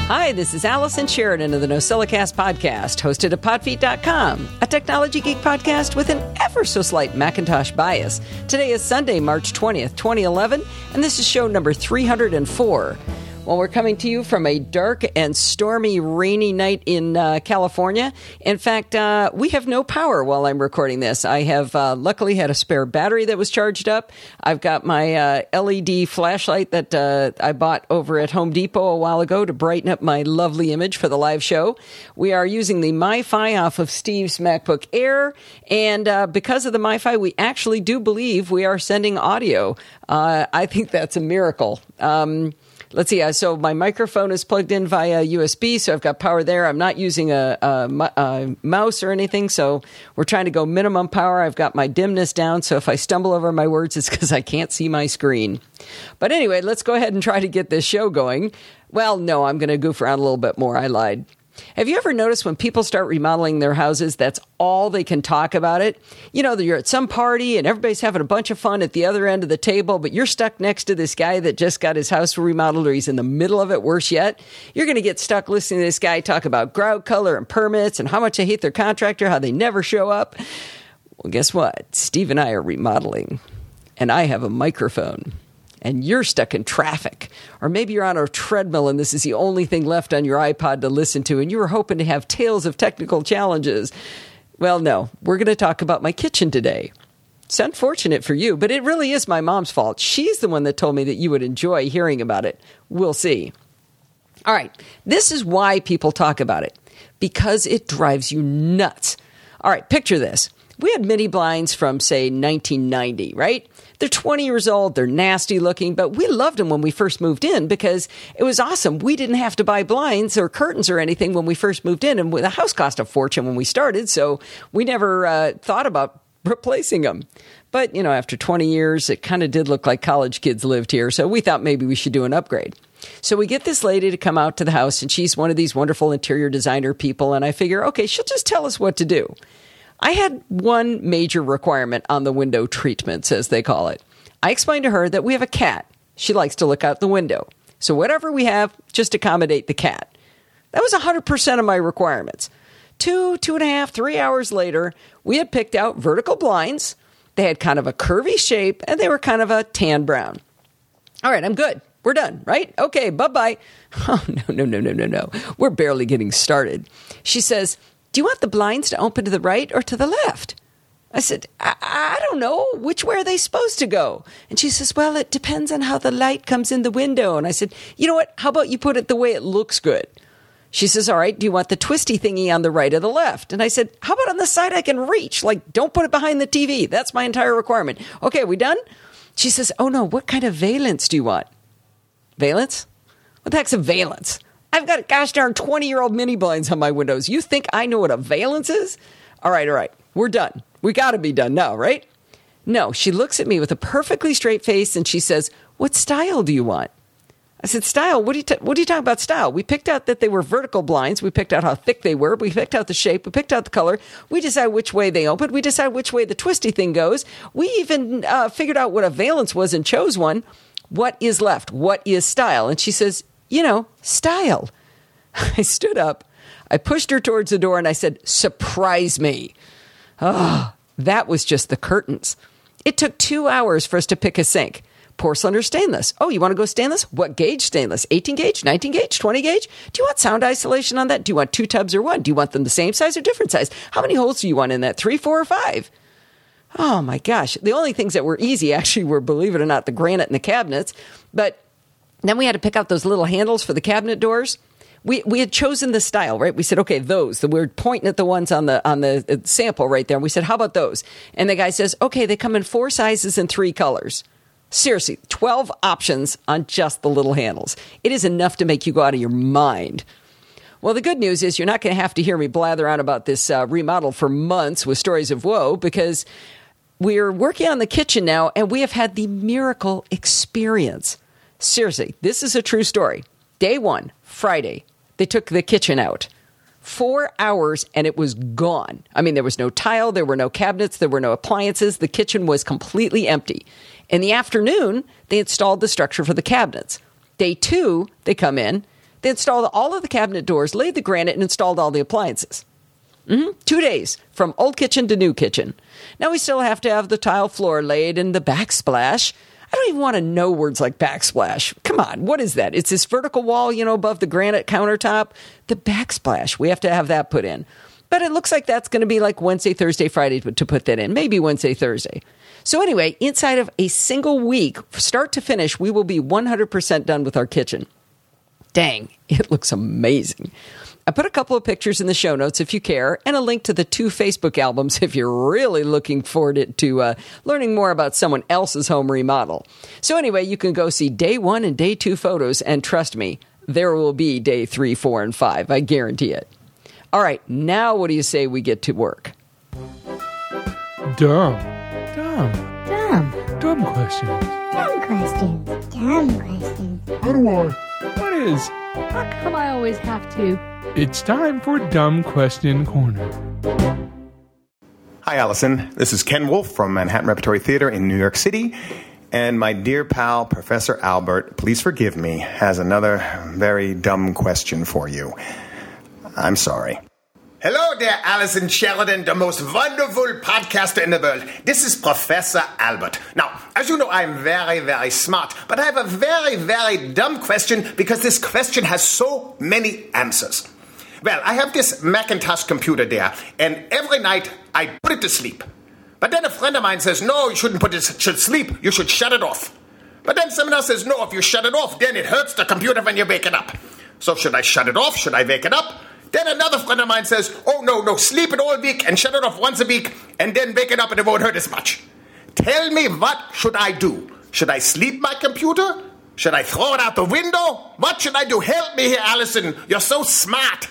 Hi, this is Allison Sheridan of the NosillaCast podcast, hosted at podfeet.com, a technology geek podcast with an ever so slight Macintosh bias. Today is Sunday, March 20th, 2011, and this is show number 304. Well, we're coming to you from a dark and stormy, rainy night in California. In fact, we have no power while I'm recording this. I have luckily had a spare battery that was charged up. I've got my LED flashlight that I bought over at Home Depot a while ago to brighten up my lovely image for the live show. We are using the MiFi off of Steve's MacBook Air, and because of the MiFi, we actually do believe we are sending audio. I think that's a miracle. Let's see. So my microphone is plugged in via USB, so I've got power there. I'm not using a mouse or anything, so we're trying to go minimum power. I've got my dimness down, so if I stumble over my words, it's because I can't see my screen. But anyway, let's go ahead and try to get this show going. Well, no, I'm going to goof around a little bit more. I lied. Have you ever noticed when people start remodeling their houses, that's all they can talk about it? You know, you're at some party and everybody's having a bunch of fun at the other end of the table, but you're stuck next to this guy that just got his house remodeled, or he's in the middle of it. Worse yet, you're going to get stuck listening to this guy talk about grout color and permits and how much they hate their contractor, how they never show up. Well, guess what? Steve and I are remodeling, and I have a microphone. And you're stuck in traffic. Or maybe you're on a treadmill and this is the only thing left on your iPod to listen to, and you were hoping to have tales of technical challenges. Well, no, we're going to talk about my kitchen today. It's unfortunate for you, but it really is my mom's fault. She's the one that told me that you would enjoy hearing about it. We'll see. All right, this is why people talk about it. Because it drives you nuts. All right, picture this. We had mini blinds from, say, 1990, right? They're 20 years old. They're nasty looking, but we loved them when we first moved in because it was awesome. We didn't have to buy blinds or curtains or anything when we first moved in, and the house cost a fortune when we started, so we never thought about replacing them. But, you know, after 20 years, it kind of did look like college kids lived here, so we thought maybe we should do an upgrade. So we get this lady to come out to the house, and she's one of these wonderful interior designer people, and I figure, okay, she'll just tell us what to do. I had one major requirement on the window treatments, as they call it. I explained to her that we have a cat. She likes to look out the window. So whatever we have, just accommodate the cat. That was 100% of my requirements. 2.5, 3 hours later, we had picked out vertical blinds. They had kind of a curvy shape, and they were kind of a tan brown. All right, I'm good. We're done, right? Okay, bye-bye. Oh, no. We're barely getting started. She says, do you want the blinds to open to the right or to the left? I said, I don't know. Which way are they supposed to go? And she says, well, it depends on how the light comes in the window. And I said, you know what? How about you put it the way it looks good? She says, all right, do you want the twisty thingy on the right or the left? And I said, how about on the side I can reach? Like, don't put it behind the TV. That's my entire requirement. Okay, we done? She says, oh, no, what kind of valence do you want? Valence? What the heck's a valence? I've got, gosh darn, 20-year-old mini blinds on my windows. You think I know what a valence is? All right. We're done. We got to be done now, right? No, she looks at me with a perfectly straight face and she says, what style do you want? I said, style? What are you talking about style? We picked out that they were vertical blinds. We picked out how thick they were. We picked out the shape. We picked out the color. We decide which way they open. We decide which way the twisty thing goes. We even figured out what a valence was and chose one. What is left? What is style? And she says, style. I stood up, I pushed her towards the door, and I said, surprise me. Oh, that was just the curtains. It took 2 hours for us to pick a sink. Porcelain or stainless? Oh, you want to go stainless? What gauge stainless? 18 gauge, 19 gauge, 20 gauge? Do you want sound isolation on that? Do you want 2 tubs or 1? Do you want them the same size or different size? How many holes do you want in that? 3, 4, or 5? Oh, my gosh. The only things that were easy actually were, believe it or not, the granite and the cabinets. But then we had to pick out those little handles for the cabinet doors. We had chosen the style, right? We said, okay, those. We were pointing at the ones on the sample right there. And we said, how about those? And the guy says, okay, they come in 4 sizes and 3 colors. Seriously, 12 options on just the little handles. It is enough to make you go out of your mind. Well, the good news is you're not going to have to hear me blather on about this remodel for months with stories of woe, because we're working on the kitchen now, and we have had the miracle experience. Seriously, this is a true story. Day 1, Friday, they took the kitchen out. 4 hours and it was gone. I mean, there was no tile, there were no cabinets, there were no appliances. The kitchen was completely empty. In the afternoon, they installed the structure for the cabinets. Day 2, they come in. They installed all of the cabinet doors, laid the granite, and installed all the appliances. 2 days, from old kitchen to new kitchen. Now we still have to have the tile floor laid and the backsplash. I don't even want to know words like backsplash. Come on, what is that? It's this vertical wall, above the granite countertop. The backsplash, we have to have that put in. But it looks like that's going to be like Wednesday, Thursday, Friday to put that in. Maybe Wednesday, Thursday. So anyway, inside of a single week, start to finish, we will be 100% done with our kitchen. Dang, it looks amazing. I put a couple of pictures in the show notes if you care, and a link to the 2 Facebook albums if you're really looking forward to learning more about someone else's home remodel. So anyway, you can go see day 1 and day 2 photos, and trust me, there will be day 3, 4, and 5. I guarantee it. All right, now what do you say we get to work? Dumb questions. What is? How come I always have to? It's time for Dumb Question Corner. Hi, Allison. This is Ken Wolf from Manhattan Repertory Theater in New York City. And my dear pal, Professor Albert, please forgive me, has another very dumb question for you. I'm sorry. Hello there, Alison Sheridan, the most wonderful podcaster in the world. This is Professor Albert. Now, as you know, I'm very, very smart, but I have a very, very dumb question because this question has so many answers. Well, I have this Macintosh computer there, and every night I put it to sleep. But then a friend of mine says, no, you shouldn't put it to sleep, you should shut it off. But then someone else says, no, if you shut it off, then it hurts the computer when you wake it up. So should I shut it off? Should I wake it up? Then another friend of mine says, oh, no, sleep it all week and shut it off once a week and then wake it up and it won't hurt as much. Tell me, what should I do? Should I sleep my computer? Should I throw it out the window? What should I do? Help me here, Allison. You're so smart.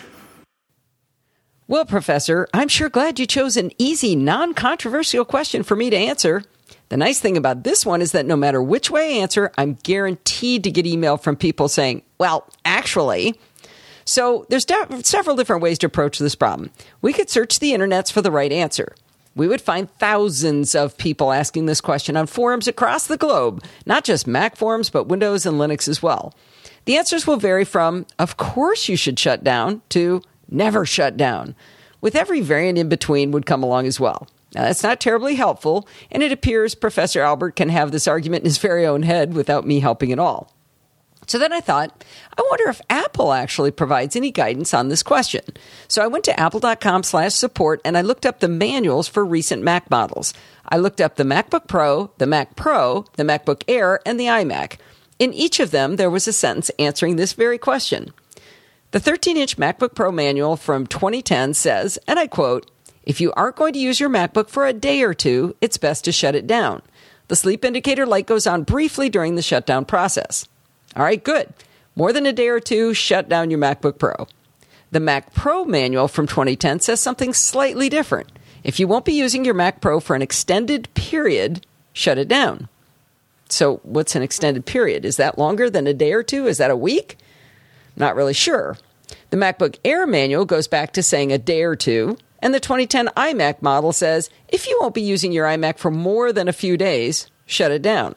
Well, Professor, I'm sure glad you chose an easy, non-controversial question for me to answer. The nice thing about this one is that no matter which way I answer, I'm guaranteed to get email from people saying, well, actually. So there's several different ways to approach this problem. We could search the internets for the right answer. We would find thousands of people asking this question on forums across the globe, not just Mac forums, but Windows and Linux as well. The answers will vary from, of course you should shut down, to never shut down. With every variant in between would come along as well. Now, that's not terribly helpful, and it appears Professor Albert can have this argument in his very own head without me helping at all. So then I thought, I wonder if Apple actually provides any guidance on this question. So I went to apple.com/support and I looked up the manuals for recent Mac models. I looked up the MacBook Pro, the Mac Pro, the MacBook Air, and the iMac. In each of them, there was a sentence answering this very question. The 13-inch MacBook Pro manual from 2010 says, and I quote, if you aren't going to use your MacBook for a day or two, it's best to shut it down. The sleep indicator light goes on briefly during the shutdown process. All right, good. More than a day or two, shut down your MacBook Pro. The Mac Pro manual from 2010 says something slightly different. If you won't be using your Mac Pro for an extended period, shut it down. So what's an extended period? Is that longer than a day or two? Is that a week? Not really sure. The MacBook Air manual goes back to saying a day or two, and the 2010 iMac model says if you won't be using your iMac for more than a few days, shut it down.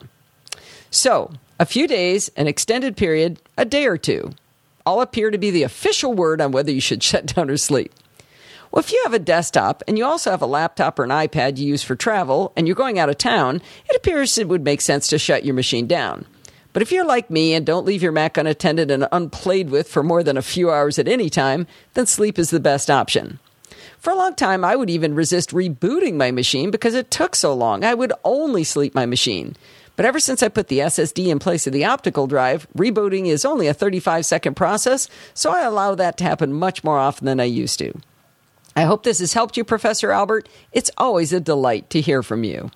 So, a few days, an extended period, a day or two, all appear to be the official word on whether you should shut down or sleep. Well, if you have a desktop and you also have a laptop or an iPad you use for travel and you're going out of town, it appears it would make sense to shut your machine down. But if you're like me and don't leave your Mac unattended and unplayed with for more than a few hours at any time, then sleep is the best option. For a long time, I would even resist rebooting my machine because it took so long. I would only sleep my machine. But ever since I put the SSD in place of the optical drive, rebooting is only a 35-second process, so I allow that to happen much more often than I used to. I hope this has helped you, Professor Albert. It's always a delight to hear from you.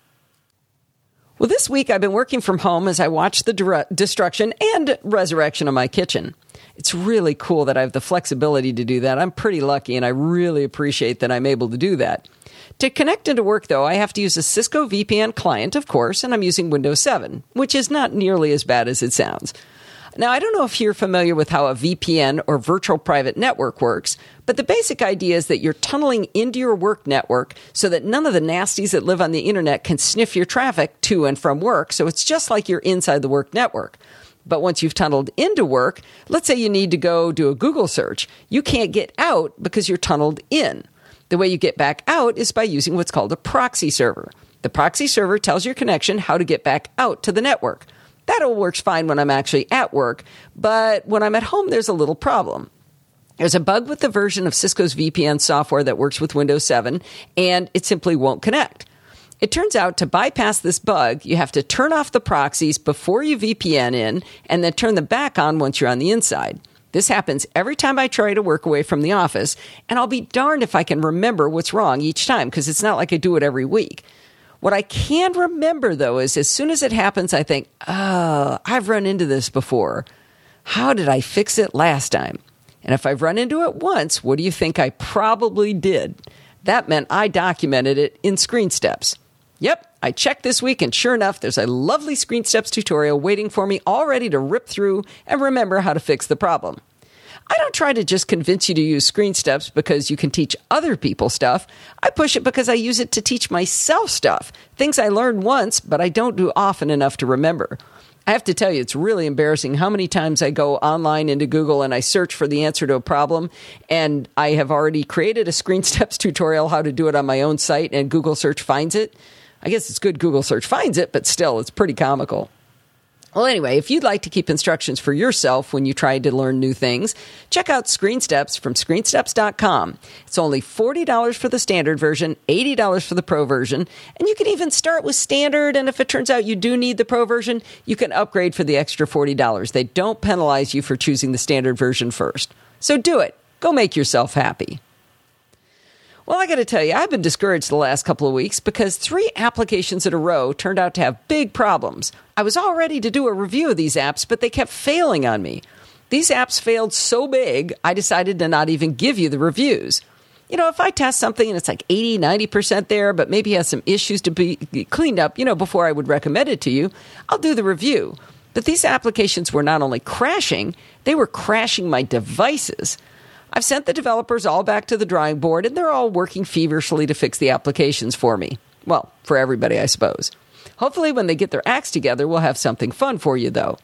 Well, this week I've been working from home as I watch the destruction and resurrection of my kitchen. It's really cool that I have the flexibility to do that. I'm pretty lucky, and I really appreciate that I'm able to do that. To connect into work, though, I have to use a Cisco VPN client, of course, and I'm using Windows 7, which is not nearly as bad as it sounds. Now, I don't know if you're familiar with how a VPN or virtual private network works, but the basic idea is that you're tunneling into your work network so that none of the nasties that live on the internet can sniff your traffic to and from work, so it's just like you're inside the work network. But once you've tunneled into work, let's say you need to go do a Google search, you can't get out because you're tunneled in. The way you get back out is by using what's called a proxy server. The proxy server tells your connection how to get back out to the network. That all works fine when I'm actually at work, but when I'm at home, there's a little problem. There's a bug with the version of Cisco's VPN software that works with Windows 7, and it simply won't connect. It turns out to bypass this bug, you have to turn off the proxies before you VPN in, and then turn them back on once you're on the inside. This happens every time I try to work away from the office, and I'll be darned if I can remember what's wrong each time, because it's not like I do it every week. What I can remember, though, is as soon as it happens, I think, oh, I've run into this before. How did I fix it last time? And if I've run into it once, what do you think I probably did? That meant I documented it in ScreenSteps. Yep, I checked this week, and sure enough, there's a lovely ScreenSteps tutorial waiting for me, all ready to rip through and remember how to fix the problem. I don't try to just convince you to use ScreenSteps because you can teach other people stuff. I push it because I use it to teach myself stuff, things I learned once, but I don't do often enough to remember. I have to tell you, it's really embarrassing how many times I go online into Google and I search for the answer to a problem, and I have already created a ScreenSteps tutorial how to do it on my own site, and Google search finds it. I guess it's good Google search finds it, but still, it's pretty comical. Well, anyway, if you'd like to keep instructions for yourself when you try to learn new things, check out ScreenSteps from ScreenSteps.com. It's only $40 for the standard version, $80 for the pro version, and you can even start with standard, and if it turns out you do need the pro version, you can upgrade for the extra $40. They don't penalize you for choosing the standard version first. So do it. Go make yourself happy. Well, I got to tell you, I've been discouraged the last couple of weeks because 3 applications in a row turned out to have big problems. I was all ready to do a review of these apps, but they kept failing on me. These apps failed so big, I decided to not even give you the reviews. You know, if I test something and it's like 80, 90% there, but maybe has some issues to be cleaned up, before I would recommend it to you, I'll do the review. But these applications were not only crashing, they were crashing my devices. I've sent the developers all back to the drawing board, and they're all working feverishly to fix the applications for me. Well, for everybody, I suppose. Hopefully, when they get their acts together, we'll have something fun for you, though.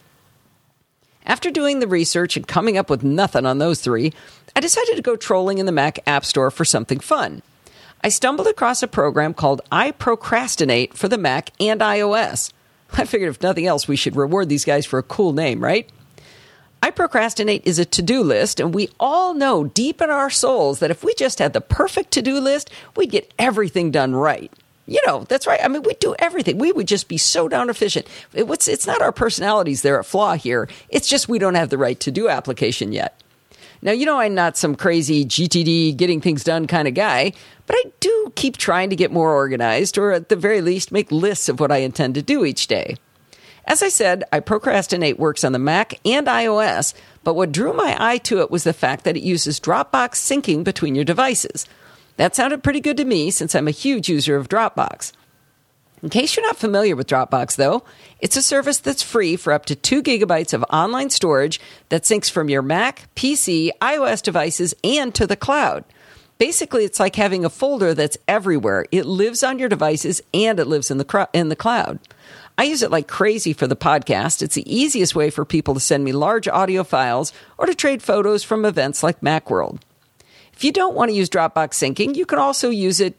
After doing the research and coming up with nothing on those 3, I decided to go trolling in the Mac App Store for something fun. I stumbled across a program called iProcrastinate for the Mac and iOS. I figured if nothing else, we should reward these guys for a cool name, right? iProcrastinate is a to-do list, and we all know deep in our souls that if we just had the perfect to-do list, we'd get everything done right. That's right. I mean, we'd do everything. We would just be so darn efficient. It's not our personalities that are at flaw here. It's just we don't have the right to-do application yet. Now, I'm not some crazy GTD, getting things done kind of guy, but I do keep trying to get more organized, or at the very least, make lists of what I intend to do each day. As I said, iProcrastinate works on the Mac and iOS, but what drew my eye to it was the fact that it uses Dropbox syncing between your devices. That sounded pretty good to me since I'm a huge user of Dropbox. In case you're not familiar with Dropbox, though, it's a service that's free for up to 2 gigabytes of online storage that syncs from your Mac, PC, iOS devices, and to the cloud. Basically, it's like having a folder that's everywhere. It lives on your devices and it lives in the cloud. I use it like crazy for the podcast. It's the easiest way for people to send me large audio files or to trade photos from events like Macworld. If you don't want to use Dropbox syncing, you can also use use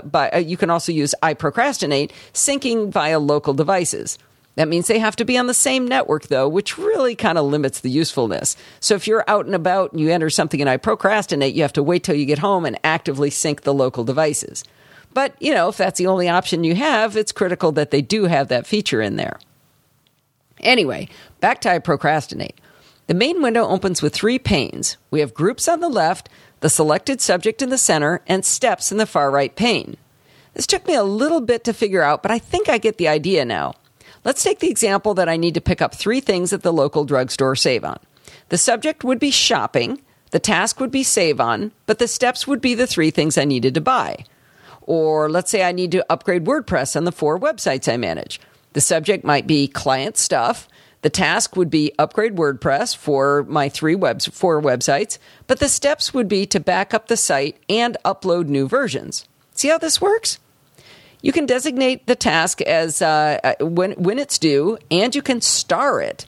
iProcrastinate syncing via local devices. That means they have to be on the same network, though, which really kind of limits the usefulness. So if you're out and about and you enter something in iProcrastinate, you have to wait till you get home and actively sync the local devices. But, if that's the only option you have, it's critical that they do have that feature in there. Anyway, back to iProcrastinate. The main window opens with 3 panes. We have groups on the left, the selected subject in the center, and steps in the far right pane. This took me a little bit to figure out, but I think I get the idea now. Let's take the example that I need to pick up 3 things at the local drugstore Save On. The subject would be shopping, the task would be Save On, but the steps would be the 3 things I needed to buy. Or let's say I need to upgrade WordPress on the 4 websites I manage. The subject might be client stuff. The task would be upgrade WordPress for my 4 websites. But the steps would be to back up the site and upload new versions. See how this works? You can designate the task as when it's due, and you can star it.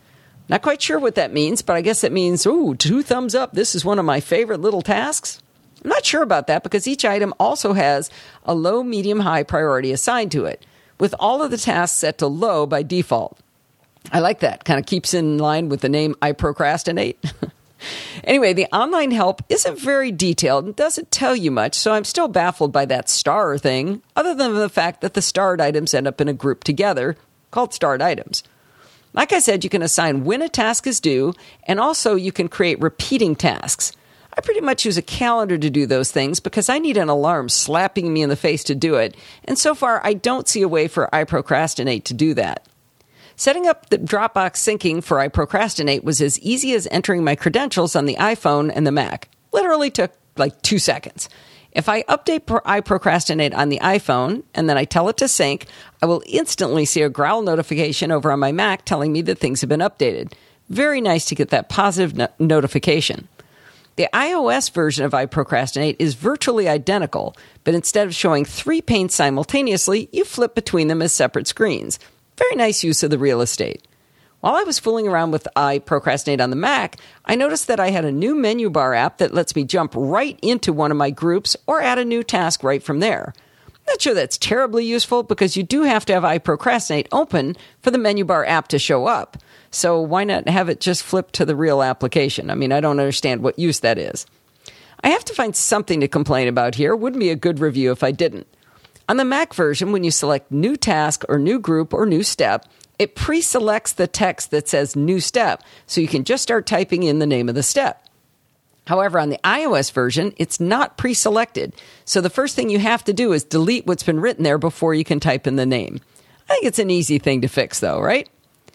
Not quite sure what that means, but I guess it means, 2 thumbs up. This is one of my favorite little tasks. I'm not sure about that because each item also has a low, medium, high priority assigned to it, with all of the tasks set to low by default. I like that. Kind of keeps in line with the name I Procrastinate. Anyway, the online help isn't very detailed and doesn't tell you much, so I'm still baffled by that star thing, other than the fact that the starred items end up in a group together called starred items. Like I said, you can assign when a task is due, and also you can create repeating tasks. I pretty much use a calendar to do those things because I need an alarm slapping me in the face to do it, and so far I don't see a way for I Procrastinate to do that. Setting up the Dropbox syncing for I Procrastinate was as easy as entering my credentials on the iPhone and the Mac. Literally took like 2 seconds. If I update I Procrastinate on the iPhone and then I tell it to sync, I will instantly see a growl notification over on my Mac telling me that things have been updated. Very nice to get that positive notification. The iOS version of I Procrastinate is virtually identical, but instead of showing 3 panes simultaneously, you flip between them as separate screens. Very nice use of the real estate. While I was fooling around with I Procrastinate on the Mac, I noticed that I had a new menu bar app that lets me jump right into one of my groups or add a new task right from there. I'm not sure that's terribly useful because you do have to have I Procrastinate open for the menu bar app to show up. So why not have it just flip to the real application? I mean, I don't understand what use that is. I have to find something to complain about here. Wouldn't be a good review if I didn't. On the Mac version, when you select New Task or New Group or New Step, it pre-selects the text that says New Step, so you can just start typing in the name of the step. However, on the iOS version, it's not pre-selected, so the first thing you have to do is delete what's been written there before you can type in the name. I think it's an easy thing to fix, though, right?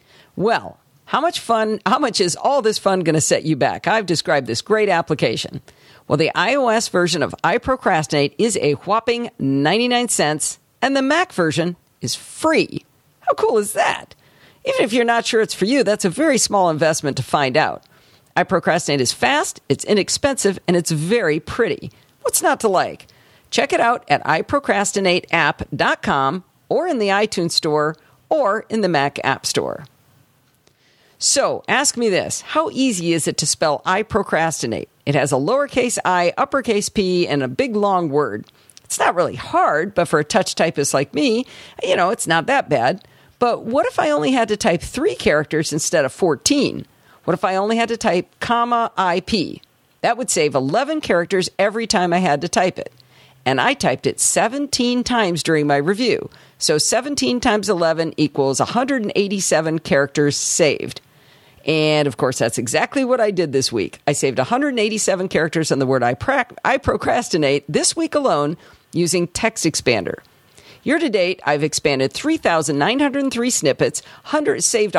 Well, how much is all this fun going to set you back? I've described this great application. Well, the iOS version of I Procrastinate is a whopping 99 cents, and the Mac version is free. How cool is that? Even if you're not sure it's for you, that's a very small investment to find out. I Procrastinate is fast, it's inexpensive, and it's very pretty. What's not to like? Check it out at iprocrastinateapp.com or in the iTunes Store or in the Mac App Store. So, ask me this. How easy is it to spell I Procrastinate? It has a lowercase I, uppercase P, and a big long word. It's not really hard, but for a touch typist like me, it's not that bad. But what if I only had to type 3 characters instead of 14? What if I only had to type comma IP? That would save 11 characters every time I had to type it. And I typed it 17 times during my review. So 17 times 11 equals 187 characters saved. And, of course, that's exactly what I did this week. I saved 187 characters on the word I Procrastinate this week alone using Text Expander. Year to date, I've expanded 3,903 snippets, saved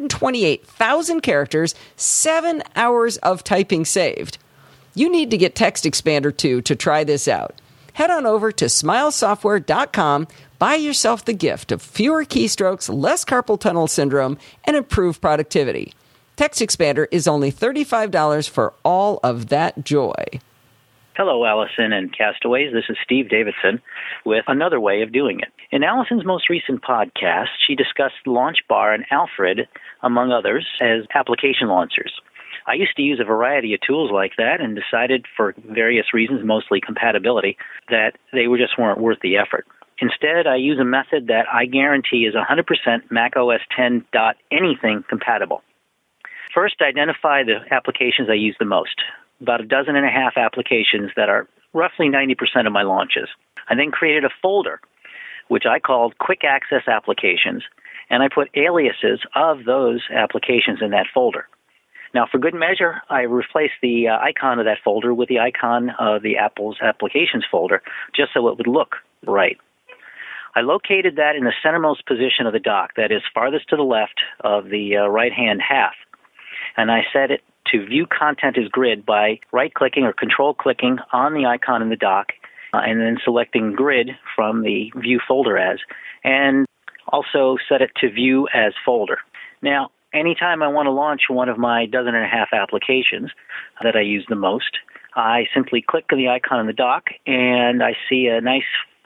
128,000 characters, 7 hours of typing saved. You need to get Text Expander, too, to try this out. Head on over to smilesoftware.com, buy yourself the gift of fewer keystrokes, less carpal tunnel syndrome, and improved productivity. Text Expander is only $35 for all of that joy. Hello, Allison and Castaways. This is Steve Davidson with another way of doing it. In Allison's most recent podcast, she discussed LaunchBar and Alfred, among others, as application launchers. I used to use a variety of tools like that and decided, for various reasons, mostly compatibility, that they just weren't worth the effort. Instead, I use a method that I guarantee is 100% macOS 10 anything compatible. First, identify the applications I use the most, about 12 applications that are roughly 90% of my launches. I then created a folder, which I called Quick Access Applications, and I put aliases of those applications in that folder. Now, for good measure, I replaced the icon of that folder with the icon of the Apple's Applications folder, just so it would look right. I located that in the centermost position of the dock, that is farthest to the left of the right-hand half. And I set it to view content as grid by right-clicking or control-clicking on the icon in the dock and then selecting grid from the view folder as, and also set it to view as folder. Now, anytime I want to launch one of my 12 applications that I use the most, I simply click on the icon in the dock and I see a nice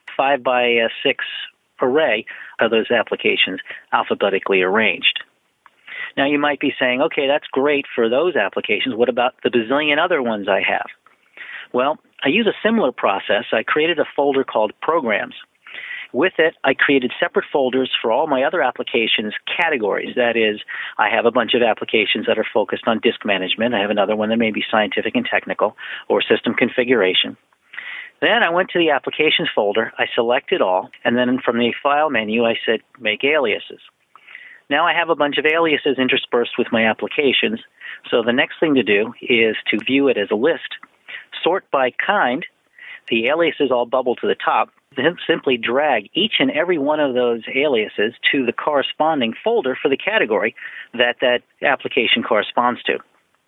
5x6 array of those applications alphabetically arranged. Now, you might be saying, okay, that's great for those applications. What about the bazillion other ones I have? Well, I use a similar process. I created a folder called Programs. With it, I created separate folders for all my other applications categories. That is, I have a bunch of applications that are focused on disk management. I have another one that may be scientific and technical or system configuration. Then I went to the applications folder. I selected all, and then from the file menu, I said, make aliases. Now I have a bunch of aliases interspersed with my applications. So the next thing to do is to view it as a list, sort by kind. The aliases all bubble to the top. Then simply drag each and every one of those aliases to the corresponding folder for the category that that application corresponds to.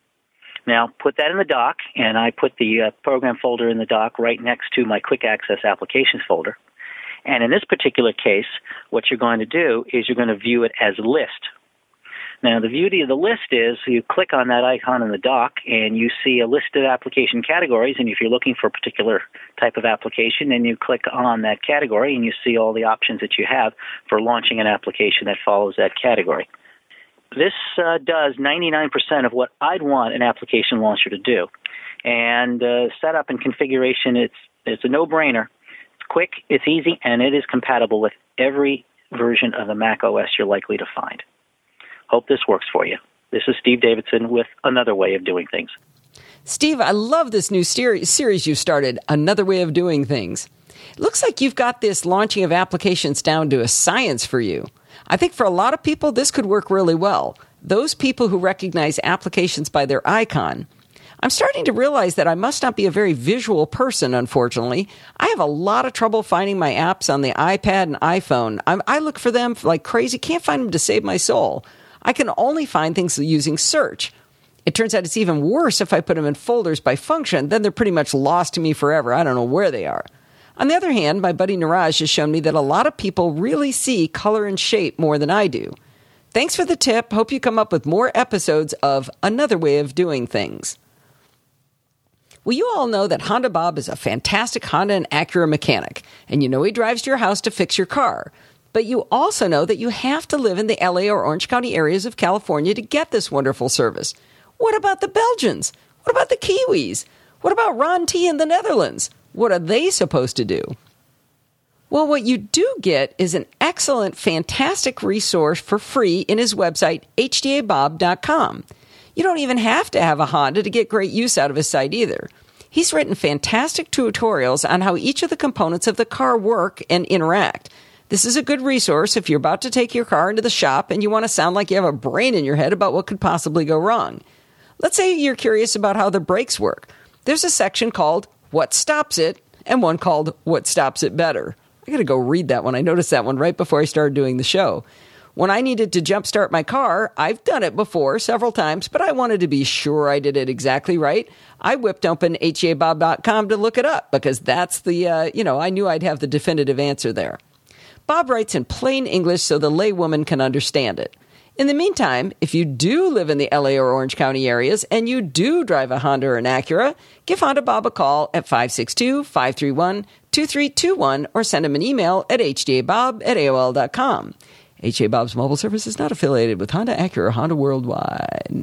Now, put that in the dock, and I put the program folder in the dock right next to my Quick Access Applications folder. And in this particular case, what you're going to do is you're going to view it as a list. Now, the beauty of the list is you click on that icon in the dock, and you see a list of application categories. And if you're looking for a particular type of application, then you click on that category, and you see all the options that you have for launching an application that follows that category. This does 99% of what I'd want an application launcher to do. And setup and configuration, it's a no-brainer. It's quick, it's easy, and it is compatible with every version of the Mac OS you're likely to find. Hope this works for you. This is Steve Davidson with Another Way of Doing Things. Steve, I love this new series you've started, Another Way of Doing Things. It looks like you've got this launching of applications down to a science for you. I think for a lot of people, this could work really well. Those people who recognize applications by their icon. I'm starting to realize that I must not be a very visual person, unfortunately. I have a lot of trouble finding my apps on the iPad and iPhone. I look for them like crazy, can't find them to save my soul. I can only find things using search. It turns out it's even worse if I put them in folders by function. Then they're pretty much lost to me forever. I don't know where they are. On the other hand, my buddy Niraj has shown me that a lot of people really see color and shape more than I do. Thanks for the tip. Hope you come up with more episodes of Another Way of Doing Things. Well, you all know that Honda Bob is a fantastic Honda and Acura mechanic, and you know he drives to your house to fix your car. But you also know that you have to live in the LA or Orange County areas of California to get this wonderful service. What about the Belgians? What about the Kiwis? What about Ron T in the Netherlands? What are they supposed to do? Well, what you do get is an excellent, fantastic resource for free in his website, hdabob.com. You don't even have to have a Honda to get great use out of his site either. He's written fantastic tutorials on how each of the components of the car work and interact. This is a good resource if you're about to take your car into the shop and you want to sound like you have a brain in your head about what could possibly go wrong. Let's say you're curious about how the brakes work. There's a section called What Stops It and one called What Stops It Better. I got to go read that one. I noticed that one right before I started doing the show. When I needed to jumpstart my car, I've done it before several times, but I wanted to be sure I did it exactly right. I whipped open hdabob.com to look it up because that's the, I knew I'd have the definitive answer there. Bob writes in plain English so the laywoman can understand it. In the meantime, if you do live in the LA or Orange County areas and you do drive a Honda or an Acura, give Honda Bob a call at 562-531-2321 or send him an email at hdabob@aol.com. HA Bob's mobile service is not affiliated with Honda, Acura, or Honda Worldwide.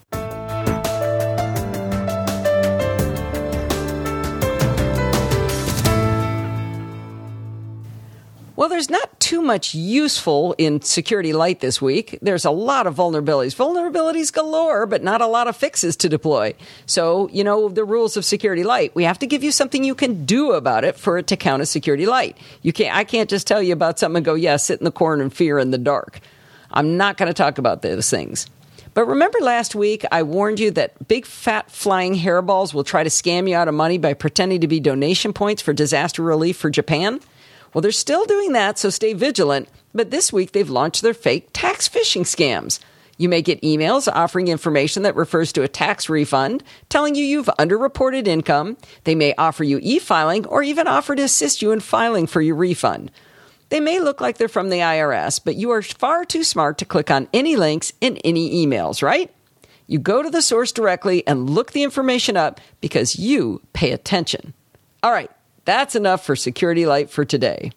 Well, there's not too much useful in Security Lite this week. There's a lot of vulnerabilities. Vulnerabilities galore, but not a lot of fixes to deploy. So, the rules of Security Lite. We have to give you something you can do about it for it to count as Security Lite. I can't just tell you about something and go, sit in the corner and fear in the dark. I'm not going to talk about those things. But remember last week, I warned you that big fat flying hairballs will try to scam you out of money by pretending to be donation points for disaster relief for Japan? Well, they're still doing that, so stay vigilant. But this week, they've launched their fake tax phishing scams. You may get emails offering information that refers to a tax refund, telling you you've underreported income. They may offer you e-filing or even offer to assist you in filing for your refund. They may look like they're from the IRS, but you are far too smart to click on any links in any emails, right? You go to the source directly and look the information up because you pay attention. All right. That's enough for Security Lite for today.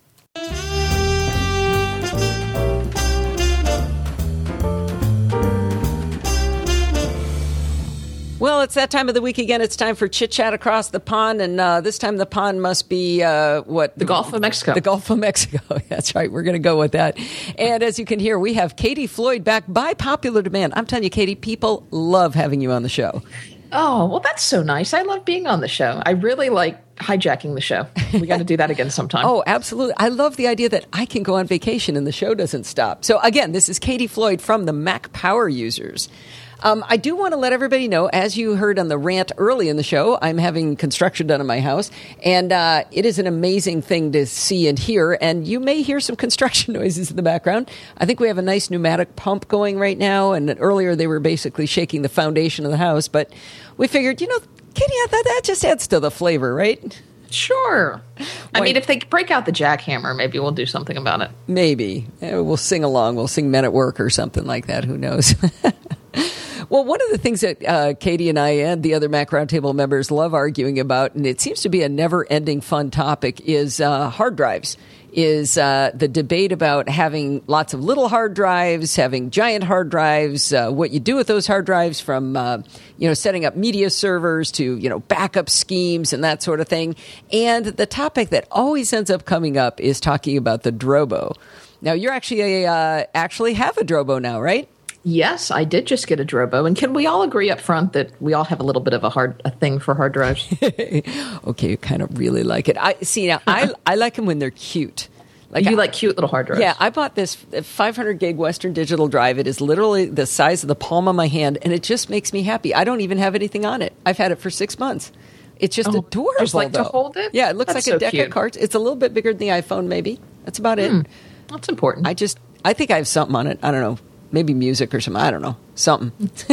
Well, it's that time of the week again. It's time for Chit Chat Across the Pond, and this time the pond must be what? The Gulf of Mexico. The Gulf of Mexico. That's right. We're going to go with that. And as you can hear, we have Katie Floyd back by popular demand. I'm telling you, Katie, people love having you on the show. Oh, well, that's so nice. I love being on the show. I really like hijacking the show. We got to do that again sometime. Oh, absolutely. I love the idea that I can go on vacation and the show doesn't stop. So again, this is Katie Floyd from the Mac Power Users. I do want to let everybody know, as you heard on the rant early in the show, I'm having construction done in my house, and it is an amazing thing to see and hear, and you may hear some construction noises in the background. I think we have a nice pneumatic pump going right now, and earlier they were basically shaking the foundation of the house, but we figured, Katie, that just adds to the flavor, right? Sure. I mean, if they break out the jackhammer, maybe we'll do something about it. Maybe. We'll sing along. We'll sing Men at Work or something like that. Who knows? Well, one of the things that Katie and I and the other Mac Roundtable members love arguing about, and it seems to be a never-ending fun topic, is hard drives. Is the debate about having lots of little hard drives, having giant hard drives, what you do with those hard drives, from setting up media servers to backup schemes and that sort of thing. And the topic that always ends up coming up is talking about the Drobo. Now, you're actually have a Drobo now, right? Yes, I did just get a Drobo. And can we all agree up front that we all have a little bit of a thing for hard drives? Okay, you kind of really like it. I like them when they're cute. You like cute little hard drives? Yeah, I bought this 500 gig Western Digital drive. It is literally the size of the palm of my hand, and it just makes me happy. I don't even have anything on it. I've had it for 6 months. It's just adorable, just like though. To hold it? Yeah, it looks like a deck of cards. It's a little bit bigger than the iPhone, maybe. That's about it. That's important. I think I have something on it. I don't know. Maybe music or something. I don't know. Something.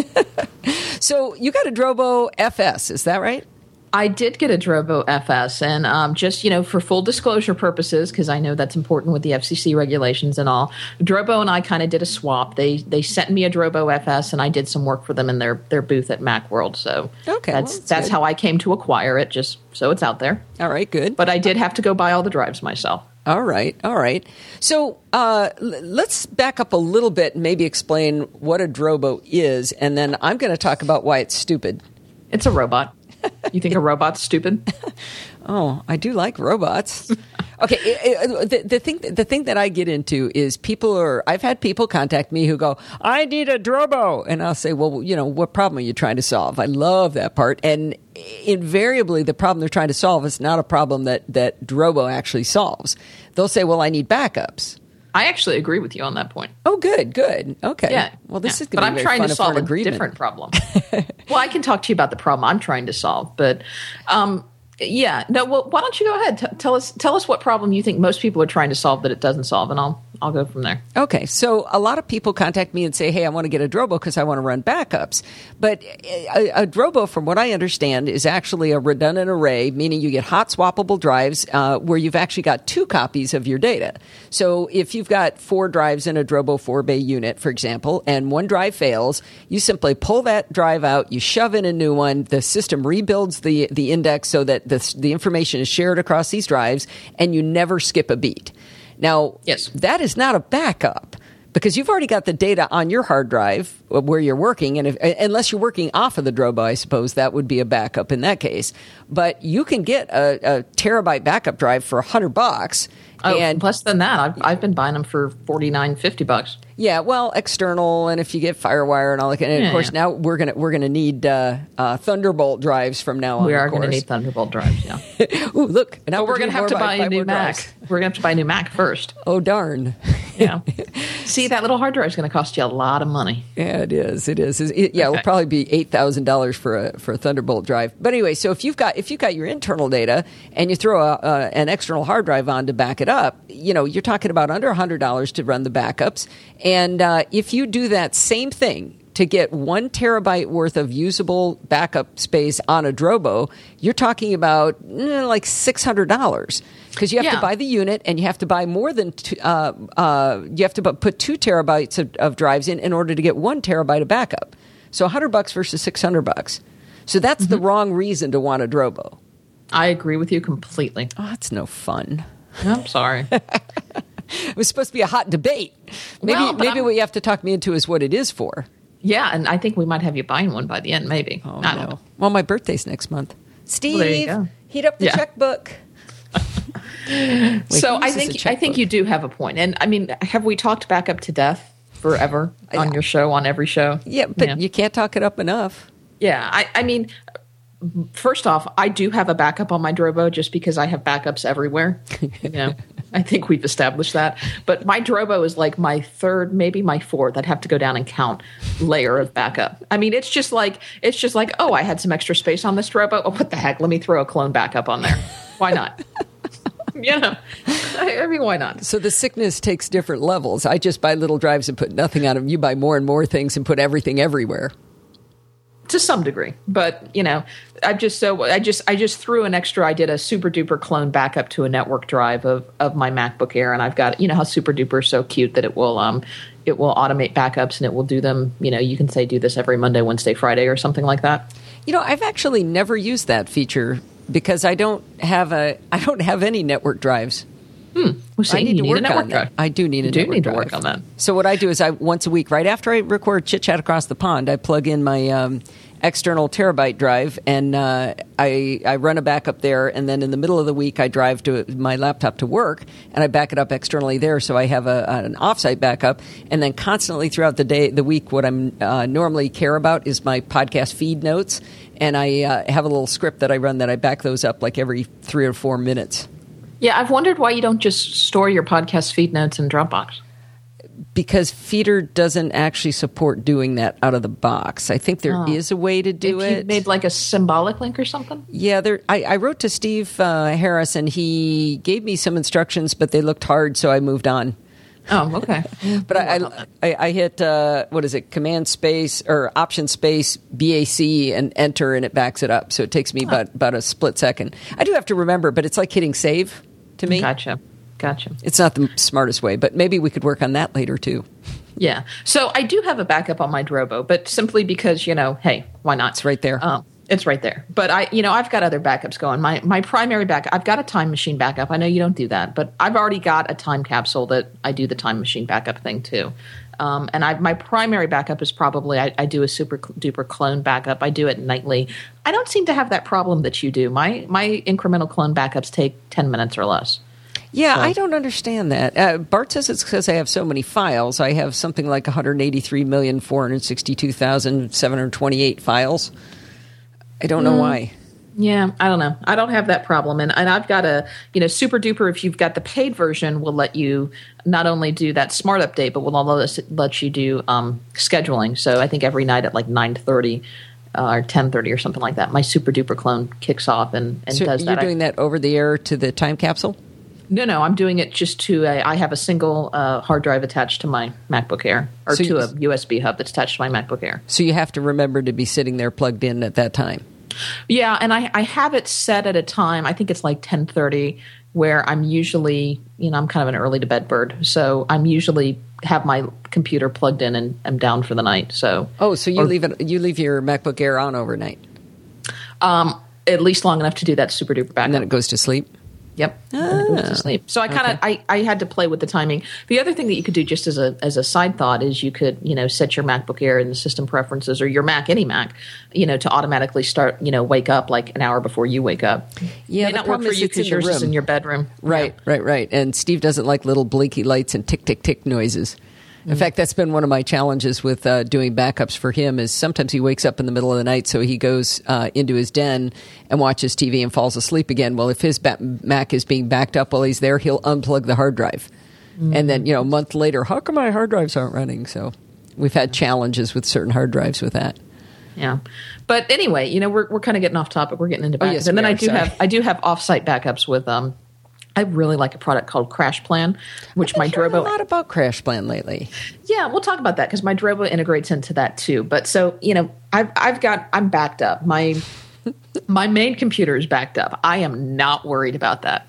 So you got a Drobo FS, is that right? I did get a Drobo FS, and just, for full disclosure purposes, because I know that's important with the FCC regulations and all, Drobo and I kind of did a swap. They sent me a Drobo FS, and I did some work for them in their booth at Macworld. So that's how I came to acquire it, just so it's out there. All right, good. But I did have to go buy all the drives myself. All right. So let's back up a little bit and maybe explain what a Drobo is, and then I'm going to talk about why it's stupid. It's a robot. You think a robot's stupid? Oh, I do like robots. Okay, the thing that I get into is I've had people contact me who go, I need a Drobo. And I'll say, well, what problem are you trying to solve? I love that part. And invariably, the problem they're trying to solve is not a problem that Drobo actually solves. They'll say, well, I need backups. I actually agree with you on that point. Oh, good. Okay. Yeah. Well, this is going to be very fun to solve a different problem. Well, I can talk to you about the problem I'm trying to solve, but yeah. No. Well, why don't you go ahead? Tell us what problem you think most people are trying to solve that it doesn't solve, and I'll go from there. Okay. So a lot of people contact me and say, hey, I want to get a Drobo because I want to run backups. But a Drobo, from what I understand, is actually a redundant array, meaning you get hot swappable drives where you've actually got 2 copies of your data. So if you've got 4 drives in a Drobo 4-bay unit, for example, and one drive fails, you simply pull that drive out, you shove in a new one, the system rebuilds the index so that the information is shared across these drives, and you never skip a beat. Now, yes, that is not a backup because you've already got the data on your hard drive where you're working. And unless you're working off of the Drobo, I suppose that would be a backup in that case. But you can get a terabyte backup drive for $100. Oh, and less than that. I've been buying them for $49, $50. Yeah, well, external, and if you get FireWire and all that, and of course now we're gonna need Thunderbolt drives from now on. We are going to need Thunderbolt drives. Yeah. Ooh, look! Now we're going to have to buy a new Mac. We're going to have to buy a new Mac first. Oh darn! Yeah. See, that little hard drive is going to cost you a lot of money. Yeah, it is. It'll probably be $8,000 for a Thunderbolt drive. But anyway, so if you've got your internal data and you throw an external hard drive on to back it up, you're talking about under $100 to run the backups. And if you do that same thing to get 1 terabyte worth of usable backup space on a Drobo, you're talking about like $600 because you have to buy the unit and you have to buy more than you have to put 2 terabytes of drives in order to get 1 terabyte of backup. So $100 versus $600. So that's the wrong reason to want a Drobo. I agree with you completely. Oh, that's no fun. I'm sorry. It was supposed to be a hot debate. Maybe what you have to talk me into is what it is for. Yeah, and I think we might have you buying one by the end, maybe. Oh, I don't know. Well, my birthday's next month. Steve, there you go. heat up the Yeah. checkbook. So who I uses a think checkbook? you do have a point. And I mean, have we talked backup to death forever on your show, on every show? Yeah, but you can't talk it up enough. Yeah, I mean, first off, I do have a backup on my Drobo just because I have backups everywhere. I think we've established that. But my Drobo is like my third, maybe my fourth. I'd have to go down and count layer of backup. I mean, it's just like, oh, I had some extra space on this Drobo. Oh, what the heck? Let me throw a clone backup on there. Why not? I mean, why not? So the sickness takes different levels. I just buy little drives and put nothing on them. You buy more and more things and put everything everywhere. To some degree, but I just threw an extra. I did a super duper clone backup to a network drive of my MacBook Air, and I've got how super duper is so cute that it will automate backups and it will do them. You can say do this every Monday, Wednesday, Friday, or something like that. I've actually never used that feature because I don't have any network drives. Well, see, I need to work a network on drive. that. I do need a network drive. to work on that. So what I do is once a week, right after I record Chit Chat Across the Pond, I plug in my external terabyte drive, and I run a backup there, and then in the middle of the week, I drive to my laptop to work, and I back it up externally there, so I have an offsite backup, and then constantly throughout the week, what I'm normally care about is my podcast feed notes, and I have a little script that I run that I back those up like every 3 or 4 minutes. Yeah, I've wondered why you don't just store your podcast feed notes in Dropbox. Because Feeder doesn't actually support doing that out of the box. I think there is a way to do If you it. made like a symbolic link or something? Yeah, I wrote to Steve Harris, and he gave me some instructions, but they looked hard, so I moved on. Oh, okay. But I hit, what is it, Command space or Option space BAC and enter, and it backs it up. So it takes me about a split second. I do have to remember, but it's like hitting save to me. Gotcha. It's not the smartest way, but maybe we could work on that later too. Yeah. So I do have a backup on my Drobo, but simply because, hey, why not? It's right there. It's right there. But I've got other backups going. My primary backup, I've got a time machine backup. I know you don't do that, but I've already got a time capsule that I do the time machine backup thing too. And my primary backup is probably I do a super duper clone backup. I do it nightly. I don't seem to have that problem that you do. My incremental clone backups take 10 minutes or less. Yeah, I don't understand that. Bart says it's because I have so many files. I have something like 183,462,728 files. I don't know why. Yeah, I don't know. I don't have that problem. And I've got a, super duper, if you've got the paid version, will let you not only do that smart update, but will let you do scheduling. So I think every night at like 9:30 or 10:30 or something like that, my super duper clone kicks off and So does that. You're doing that over the air to the time capsule? No, I'm doing it just to I have a single hard drive attached to my MacBook Air, or So to a USB hub that's attached to my MacBook Air. So you have to remember to be sitting there plugged in at that time. Yeah, and I have it set at a time, I think it's like 10:30, where I'm usually, I'm kind of an early to bed bird. So I'm usually have my computer plugged in and I'm down for the night. So you leave your MacBook Air on overnight. At least long enough to do that super duper backup. And then it goes to sleep? Yep. And it goes to sleep. So I kind of I had to play with the timing. The other thing that you could do just as a side thought is you could, set your MacBook Air in the system preferences, or your Mac, any Mac, to automatically start, wake up like an hour before you wake up. Yeah, it may not work for you because yours is in your bedroom. Right. And Steve doesn't like little blinky lights and tick, tick, tick noises. In fact, that's been one of my challenges with doing backups for him is sometimes he wakes up in the middle of the night, so he goes into his den and watches TV and falls asleep again. Well, if his Mac is being backed up while he's there, he'll unplug the hard drive. And then, a month later, how come my hard drives aren't running? So we've had challenges with certain hard drives with that. Yeah. But anyway, we're kind of getting off topic. We're getting into backups. Yes, and then we I are. do have offsite backups with I really like a product called Crash Plan, which my Drobo. A lot about Crash Plan lately. Yeah, we'll talk about that because my Drobo integrates into that too. But so I'm backed up. My main computer is backed up. I am not worried about that.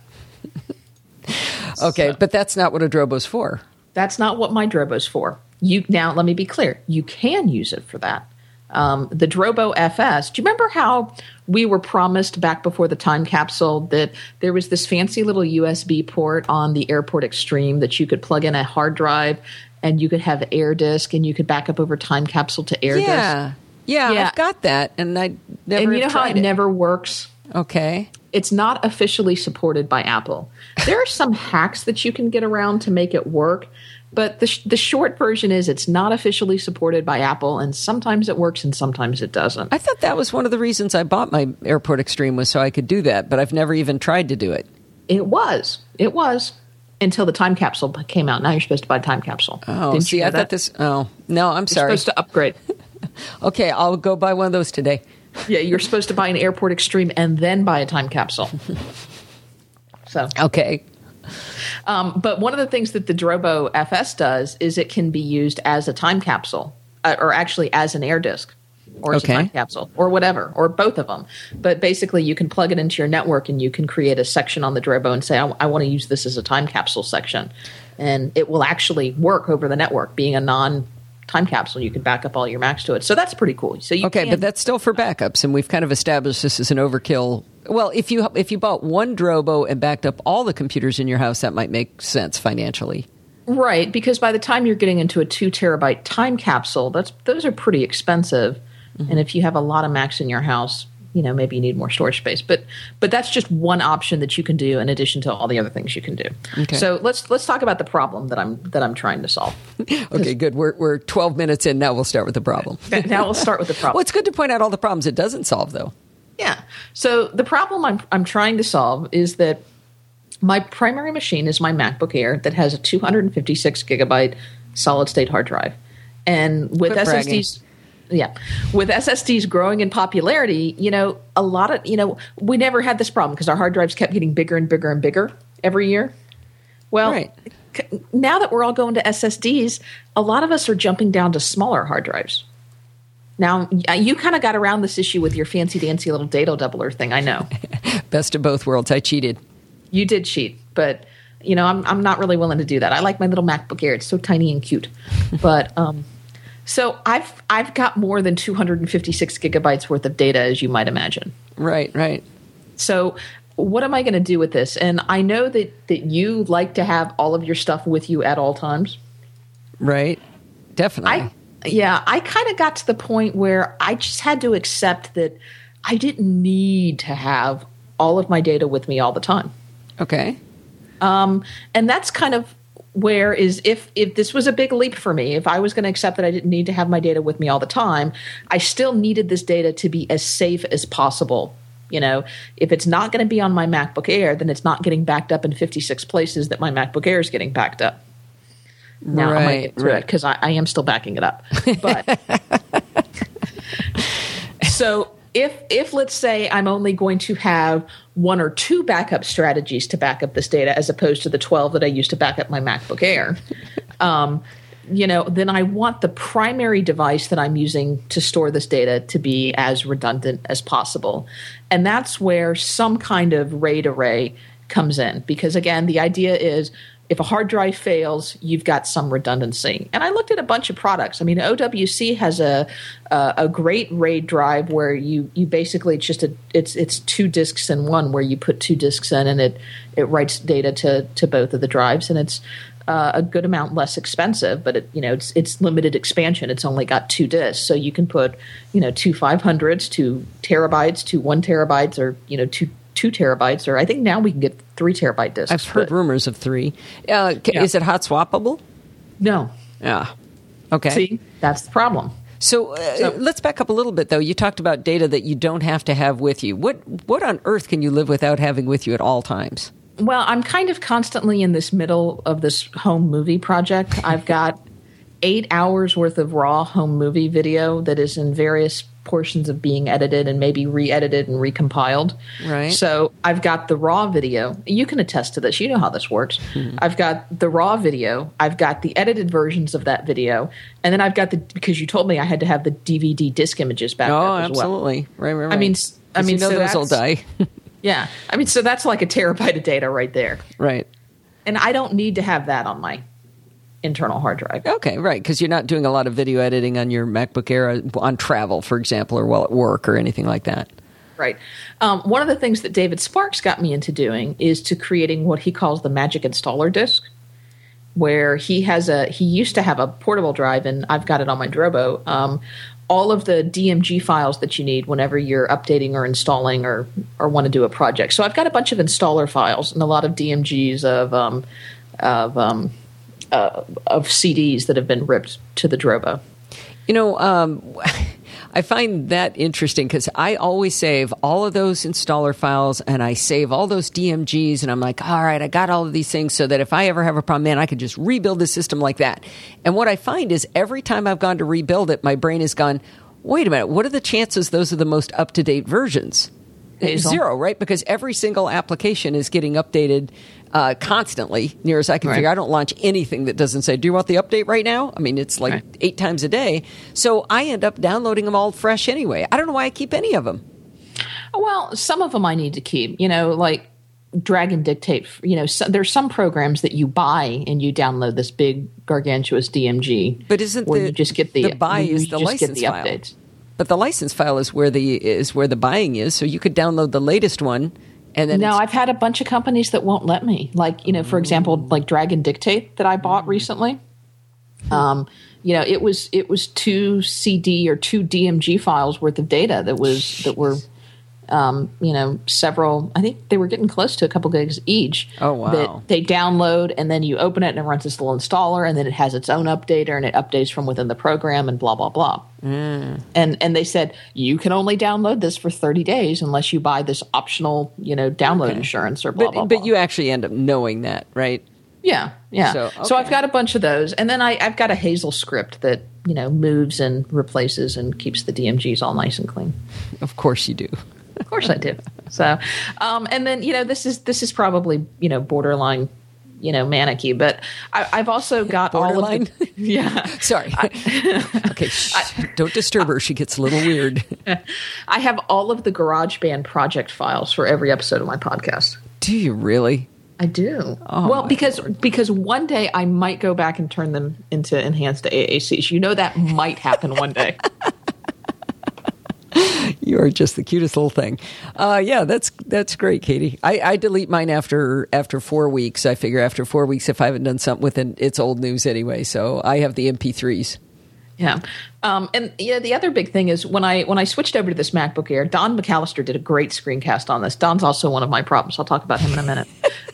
Okay, but that's not what a Drobo's for. That's not what my Drobo's for. Now let me be clear. You can use it for that. The Drobo FS. Do you remember how we were promised back before the time capsule that there was this fancy little USB port on the Airport Extreme that you could plug in a hard drive and you could have Air Disk, and you could back up over Time Capsule to Air Disk. Yeah, I've got that, and I never. And you know how tried it never works? Okay. It's not officially supported by Apple. There are some hacks that you can get around to make it work, but the short version is it's not officially supported by Apple, and sometimes it works and sometimes it doesn't. I thought that was one of the reasons I bought my Airport Extreme was so I could do that, but I've never even tried to do it. It was until the Time Capsule came out. Now you're supposed to buy a Time Capsule. Oh, Didn't see, you know I thought that? this. Oh, no, I'm You're sorry. supposed to upgrade. Okay, I'll go buy one of those today. Yeah, you're supposed to buy an Airport Extreme and then buy a Time Capsule. So Okay. but one of the things that the Drobo FS does is it can be used as a time capsule, or actually as an Air Disk, or as Okay. a time capsule, or whatever, or both of them. But basically, you can plug it into your network, and you can create a section on the Drobo and say, I want to use this as a time capsule section. And it will actually work over the network, being a non-time capsule. You can back up all your Macs to it. So that's pretty cool. So you Okay, can, but that's still for backups, and we've kind of established this as an overkill. Well, if you bought one Drobo and backed up all the computers in your house, that might make sense financially. right, because by the time you're getting into a 2 terabyte time capsule, those are pretty expensive. Mm-hmm. And if you have a lot of Macs in your house, maybe you need more storage space. But that's just one option that you can do in addition to all the other things you can do. Okay. So let's talk about the problem that I'm trying to solve. Okay, good. We're 12 minutes in. Now we'll start with the problem. Now we'll start with the problem. Well, it's good to point out all the problems it doesn't solve, though. Yeah. So the problem I'm trying to solve is that my primary machine is my MacBook Air that has a 256 gigabyte solid state hard drive, and with Quit bragging. SSDs. Yeah. With SSDs growing in popularity, a lot of, we never had this problem because our hard drives kept getting bigger and bigger and bigger every year. Well, Right. Now that we're all going to SSDs, a lot of us are jumping down to smaller hard drives. Now, you kind of got around this issue with your fancy-dancy little data doubler thing, I know. Best of both worlds. I cheated. You did cheat, but, I'm not really willing to do that. I like my little MacBook Air. It's so tiny and cute. But so I've got more than 256 gigabytes worth of data, as you might imagine. Right. So what am I going to do with this? And I know that you like to have all of your stuff with you at all times. Right. Definitely. I kind of got to the point where I just had to accept that I didn't need to have all of my data with me all the time. Okay. And that's kind of where is if this was a big leap for me, if I was going to accept that I didn't need to have my data with me all the time, I still needed this data to be as safe as possible. If it's not going to be on my MacBook Air, then it's not getting backed up in 56 places that my MacBook Air is getting backed up. Now I might get to it because I am still backing it up. But so if let's say I'm only going to have 1 or 2 backup strategies to back up this data as opposed to the 12 that I used to back up my MacBook Air, then I want the primary device that I'm using to store this data to be as redundant as possible. And that's where some kind of RAID array comes in. Because again, the idea is if a hard drive fails, you've got some redundancy. And I looked at a bunch of products. I mean, OWC has a great RAID drive where you basically it's 2 disks in one, where you put 2 disks in and it writes data to both of the drives, and it's a good amount less expensive, but it's limited expansion. It's only got 2 disks, so you can put 2 500s, 2 terabytes, 2 1 terabytes, or 2 terabytes, or I think now we can get 3 terabyte disks. I've heard rumors of 3. Is it hot swappable? No. Yeah. Okay. See, that's the problem. So let's back up a little bit, though. You talked about data that you don't have to have with you. What on earth can you live without having with you at all times? Well, I'm kind of constantly in this middle of this home movie project. I've got 8 hours worth of raw home movie video that is in various portions of being edited and maybe re-edited and recompiled. Right. So I've got the raw video. You can attest to this. You know how this works. Mm-hmm. I've got the raw video. I've got the edited versions of that video. And then I've got because you told me I had to have the DVD disc images back up as well. Oh, absolutely. Right. I mean, so those will die. Yeah. I mean, so that's like a terabyte of data right there. Right. And I don't need to have that on my internal hard drive. Okay, right, because you're not doing a lot of video editing on your MacBook Air on travel, for example, or while at work or anything like that. Right. One of the things that David Sparks got me into doing is to creating what he calls the Magic Installer Disk, where he used to have a portable drive, and I've got it on my Drobo. All of the DMG files that you need whenever you're updating or installing or want to do a project. So I've got a bunch of installer files and a lot of DMGs of CDs that have been ripped to the Drobo. I find that interesting because I always save all of those installer files and I save all those DMGs, and I'm like, all right, I got all of these things so that if I ever have a problem, man, I could just rebuild the system like that. And what I find is every time I've gone to rebuild it, my brain has gone, wait a minute, what are the chances those are the most up-to-date versions? Hazel. 0, right? Because every single application is getting updated constantly, near as I can figure. I don't launch anything that doesn't say, do you want the update right now? I mean, it's like 8 times a day. So I end up downloading them all fresh anyway. I don't know why I keep any of them. Well, some of them I need to keep, like Dragon Dictate. There's some programs that you buy and you download this big gargantuous DMG. But isn't where you just get the buy is the license file? Updates. But the license file is where the buying is. So you could download the latest one. And then I've had a bunch of companies that won't let me. Like, for example, like Dragon Dictate that I bought recently. It was 2 CD or 2 DMG files worth of data that were several. I think they were getting close to a couple gigs each. Oh wow! That they download, and then you open it and it runs this little installer, and then it has its own updater, and it updates from within the program, and blah blah blah. And they said you can only download this for 30 days unless you buy this optional, download insurance or blah blah blah. But you actually end up knowing that, right? Yeah. So I've got a bunch of those, and then I've got a Hazel script that moves and replaces and keeps the DMGs all nice and clean. Of course you do. Of course I do. So, and then this is probably borderline manicky, but I've also got borderline? all of the, yeah. Sorry. Okay, don't disturb her. She gets a little weird. I have all of the GarageBand project files for every episode of my podcast. Do you really? I do. Oh, well, because one day I might go back and turn them into enhanced AACs. That might happen one day. You are just the cutest little thing. Yeah, that's great, Katie. I delete mine after 4 weeks. I figure after 4 weeks, if I haven't done something with it, it's old news anyway. So I have the MP3s. Yeah. And the other big thing is when I switched over to this MacBook Air, Don McAllister did a great screencast on this. Don's also one of my problems. I'll talk about him in a minute.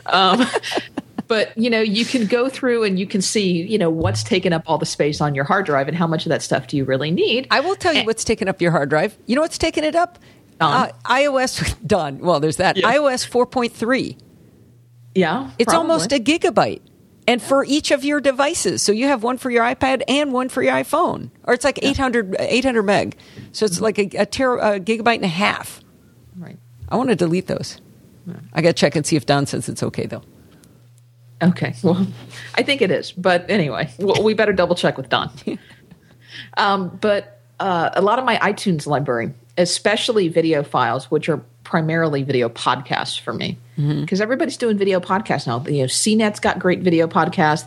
But, you can go through and you can see, what's taking up all the space on your hard drive and how much of that stuff do you really need. I will tell you what's taking up your hard drive. You know what's taking it up? iOS. Don. Well, there's that. Yeah. iOS 4.3. Yeah. It's probably almost a gigabyte. And for each of your devices. So you have one for your iPad and one for your iPhone. Or it's like 800 meg. So it's like a gigabyte and a half. Right. I want to delete those. Yeah. I got to check and see if Don says it's okay, though. Okay. Well, I think it is. But anyway, we better double check with Don. But a lot of my iTunes library, especially video files, which are primarily video podcasts for me, because everybody's doing video podcasts now. CNET's got great video podcasts.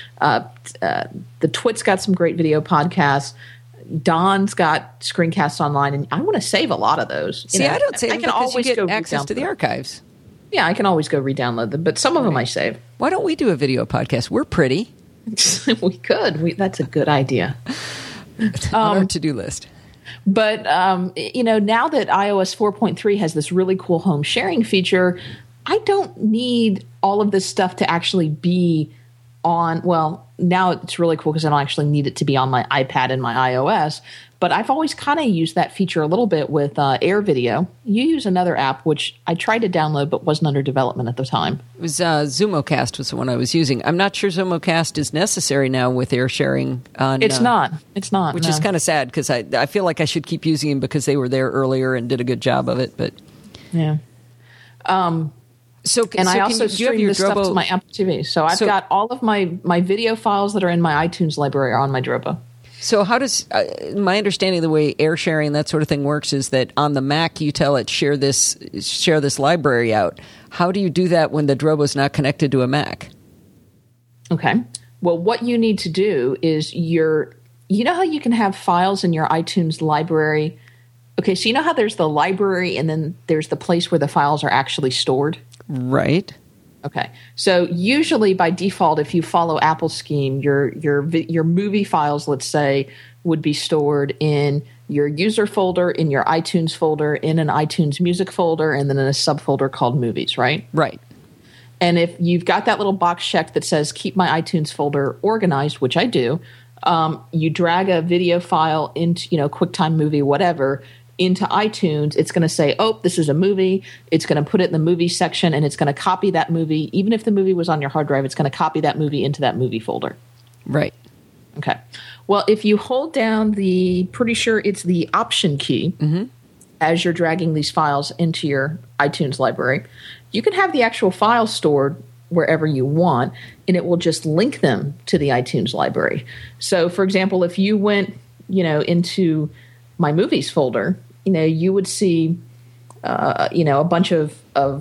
The Twit's got some great video podcasts. Don's got screencasts online, and I want to save a lot of those. I don't save them because you get go access to the archives. Yeah, I can always go re-download them, but some of them I save. Why don't we do a video podcast? We're pretty. We could. That's a good idea. It's on our to-do list. But, now that iOS 4.3 has this really cool home sharing feature, I don't need all of this stuff to actually be on, well, now it's really cool because I don't actually need it to be on my iPad and my iOS. But I've always kind of used that feature a little bit with Air Video. You use another app, which I tried to download but wasn't under development at the time. It was Zumocast was the one I was using. I'm not sure Zumocast is necessary now with air sharing. It's not. Which is kind of sad because I feel like I should keep using them because they were there earlier and did a good job of it. But yeah. I also stream this stuff to my Apple TV. So I've got all of my video files that are in my iTunes library are on my Drobo. So how does my understanding of the way air sharing, that sort of thing works is that on the Mac you tell it share this library out. How do you do that when the Drobo is not connected to a Mac? Okay. Well, what you need to do is you know how you can have files in your iTunes library? Okay, so you know how there's the library and then there's the place where the files are actually stored? Right. Okay. So usually by default, if you follow Apple's scheme, your movie files, let's say, would be stored in your user folder, in your iTunes folder, in an iTunes music folder, and then in a subfolder called movies, right? Right. And if you've got that little box checked that says keep my iTunes folder organized, which I do, you drag a video file into, QuickTime Movie, whatever, into iTunes, it's going to say, oh, this is a movie. It's going to put it in the movie section, and it's going to copy that movie. Even if the movie was on your hard drive, it's going to copy that movie into that movie folder. Right. Okay. Well, if you hold down pretty sure it's the Option key as you're dragging these files into your iTunes library, you can have the actual file stored wherever you want, and it will just link them to the iTunes library. So, for example, if you went, into my movies folder, you would see, a bunch of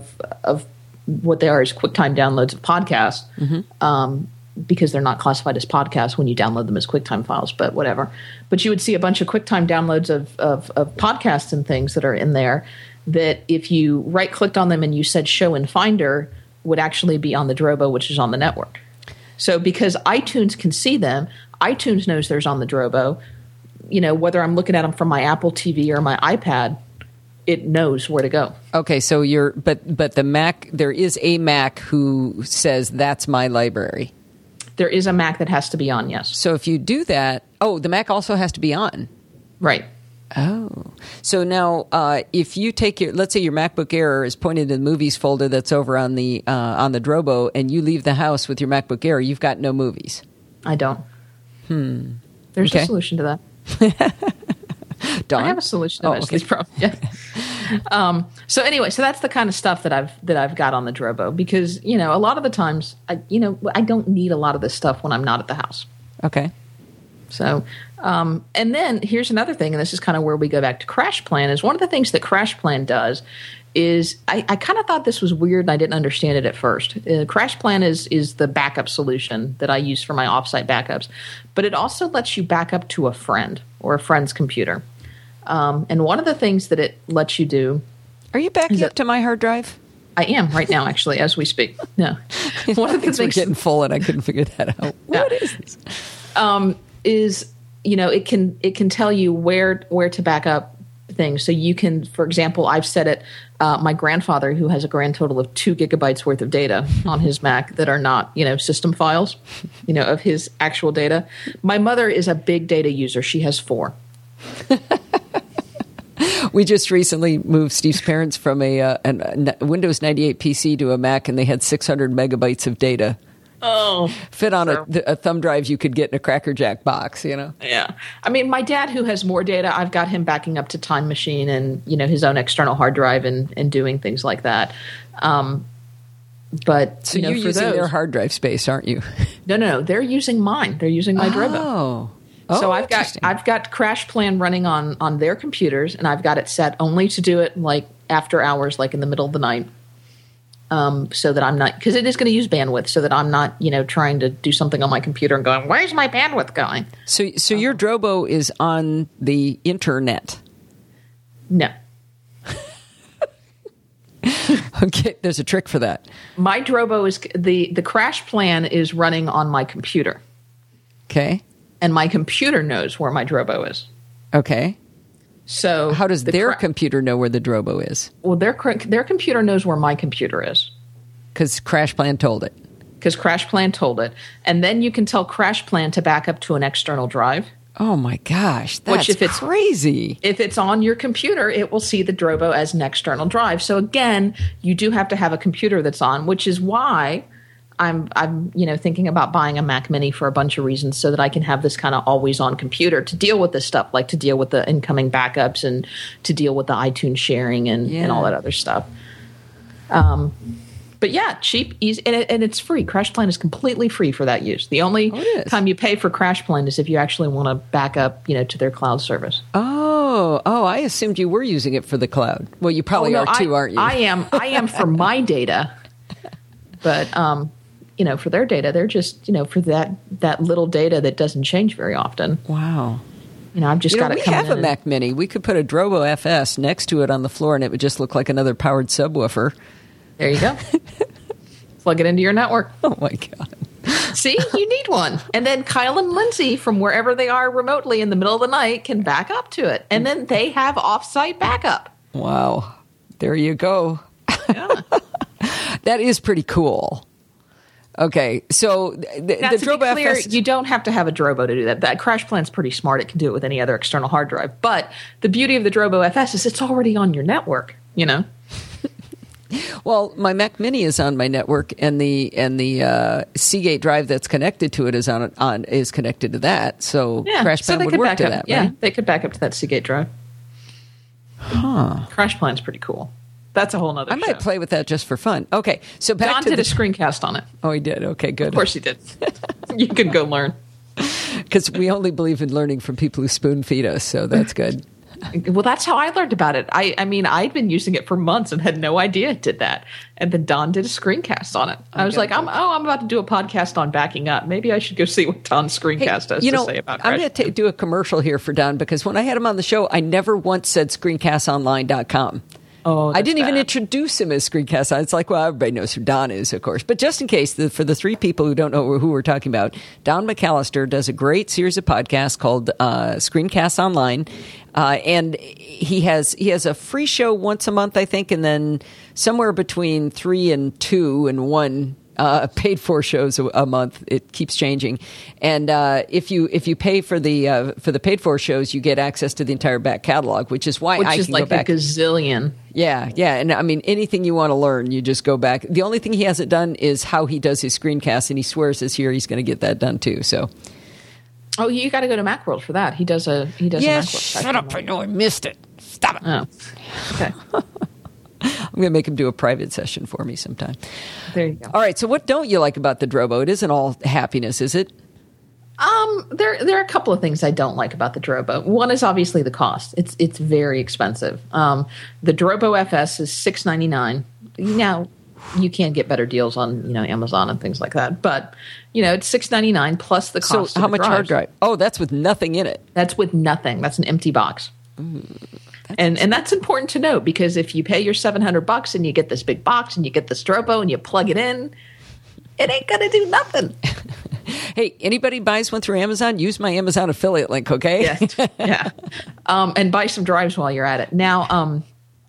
what they are is QuickTime downloads of podcasts, because they're not classified as podcasts when you download them as QuickTime files, but whatever. But you would see a bunch of QuickTime downloads of podcasts and things that are in there that if you right-clicked on them and you said show in Finder, would actually be on the Drobo, which is on the network. So because iTunes can see them, iTunes knows there's on the Drobo. Whether I'm looking at them from my Apple TV or my iPad, it knows where to go. Okay, so but the Mac, there is a Mac who says that's my library. There is a Mac that has to be on, yes. So if you do that, the Mac also has to be on. Right. Oh. So now if you take let's say your MacBook Air is pointed to the movies folder that's over on the Drobo, and you leave the house with your MacBook Air, you've got no movies. I don't. There's a solution to that. Dawn? I have a solution to most of these problems. Yeah. So anyway, so that's the kind of stuff that I've got on the Drobo, because a lot of the times I don't need a lot of this stuff when I'm not at the house. Okay. So and then here's another thing, and this is kind of where we go back to CrashPlan. Is one of the things that CrashPlan does is I kind of thought this was weird and I didn't understand it at first. CrashPlan is the backup solution that I use for my offsite backups, but it also lets you back up to a friend or a friend's computer. And one of the things that it lets you do... Are you backing up to my hard drive? I am right now, actually, as we speak. No. One of the things we're getting full, and I couldn't figure that out. What is this? Is, it can tell you where to back up things. So you can, for example, I've set it, my grandfather, who has a grand total of 2 gigabytes worth of data on his Mac that are not, system files, of his actual data. My mother is a big data user. She has 4. We just recently moved Steve's parents from a Windows 98 PC to a Mac, and they had 600 megabytes of data. Oh, fit on a thumb drive you could get in a Cracker Jack box, Yeah. I mean, my dad, who has more data, I've got him backing up to Time Machine and, his own external hard drive and doing things like that. But so you're using their hard drive space, aren't you? No. They're using mine. They're using my Drobo. So I've got CrashPlan running on their computers, and I've got it set only to do it like after hours, like in the middle of the night. So that I'm not, because it is going to use bandwidth, so that I'm not, trying to do something on my computer and going, where's my bandwidth going? So your Drobo is on the internet? No. Okay, there's a trick for that. My Drobo is, the CrashPlan is running on my computer. Okay. And my computer knows where my Drobo is. Okay. So how does their computer know where the Drobo is? Well, their computer knows where my computer is. Because CrashPlan told it. Because CrashPlan told it. And then you can tell CrashPlan to back up to an external drive. Oh, my gosh. That's crazy. If it's on your computer, it will see the Drobo as an external drive. So, again, you do have to have a computer that's on, which is why I'm thinking about buying a Mac Mini for a bunch of reasons, so that I can have this kind of always on computer to deal with this stuff, like to deal with the incoming backups and to deal with the iTunes sharing and all that other stuff. But yeah, cheap, easy, and it's free. CrashPlan is completely free for that use. The only time you pay for CrashPlan is if you actually want to back up, to their cloud service. Oh, I assumed you were using it for the cloud. Well, you probably are too, aren't you? I am for my data, but for their data, they're just for that little data that doesn't change very often. Wow. I've just got it coming in. We have a Mac Mini. We could put a Drobo FS next to it on the floor, and it would just look like another powered subwoofer. There you go. Plug it into your network. Oh, my God. See, you need one. And then Kyle and Lindsay, from wherever they are remotely in the middle of the night, can back up to it. And then they have off-site backup. Wow. There you go. Yeah. That is pretty cool. Okay, so the Drobo clear, FS... you don't have to have a Drobo to do that. That Crash Plan's pretty smart. It can do it with any other external hard drive. But the beauty of the Drobo FS is it's already on your network, you know? Well, my Mac Mini is on my network, and the Seagate drive that's connected to it is connected to that. So Crash Plan would work to that, right? Yeah, they could back up to that Seagate drive. Huh. Crash Plan's pretty cool. That's a whole nother I might play with that just for fun. Okay, so back Don to did a screencast on it. Oh, he did? Okay, good. Of course he did. You can go learn. Because we only believe in learning from people who spoon feed us, so that's good. Well, that's how I learned about it. I mean, I'd been using it for months and had no idea it did that. And then Don did a screencast on it. I was like, I'm about to do a podcast on backing up. Maybe I should go see what Don's screencast has to say about Crash. I'm going to do a commercial here for Don, because when I had him on the show, I never once said screencastonline.com. Oh, I didn't even introduce him as Screencast. It's like, well, everybody knows who Don is, of course. But just in case, for the three people who don't know who we're talking about, Don McAllister does a great series of podcasts called Screencast Online. And he has a free show once a month, I think, and then somewhere between 3 and 2 and 1 paid for shows a month. It keeps changing, and if you pay for the paid for shows, you get access to the entire back catalog, which is why I can like go back a gazillion. Yeah, and I mean, anything you want to learn, you just go back. The only thing he hasn't done is how he does his screencasts, and he swears this year he's going to get that done too. So. Oh, you got to go to Macworld for that. He does a Yes, Macworld. shut up! I know I missed it. Stop it. Oh, okay. I'm going to make him do a private session for me sometime. There you go. All right. So, what don't you like about the Drobo? It isn't all happiness, is it? There are a couple of things I don't like about the Drobo. One is obviously the cost. It's very expensive. The Drobo FS is $699. Now, you can get better deals on Amazon and things like that, but it's $699 plus the cost. So, how much hard drive? Oh, that's with nothing in it. That's with nothing. That's an empty box. And that's important to note, because if you pay your $700 and you get this big box and you get this Drobo and you plug it in, it ain't gonna do nothing. Hey, anybody buys one through Amazon, use my Amazon affiliate link, okay? Yes. Yeah. And buy some drives while you're at it. Now,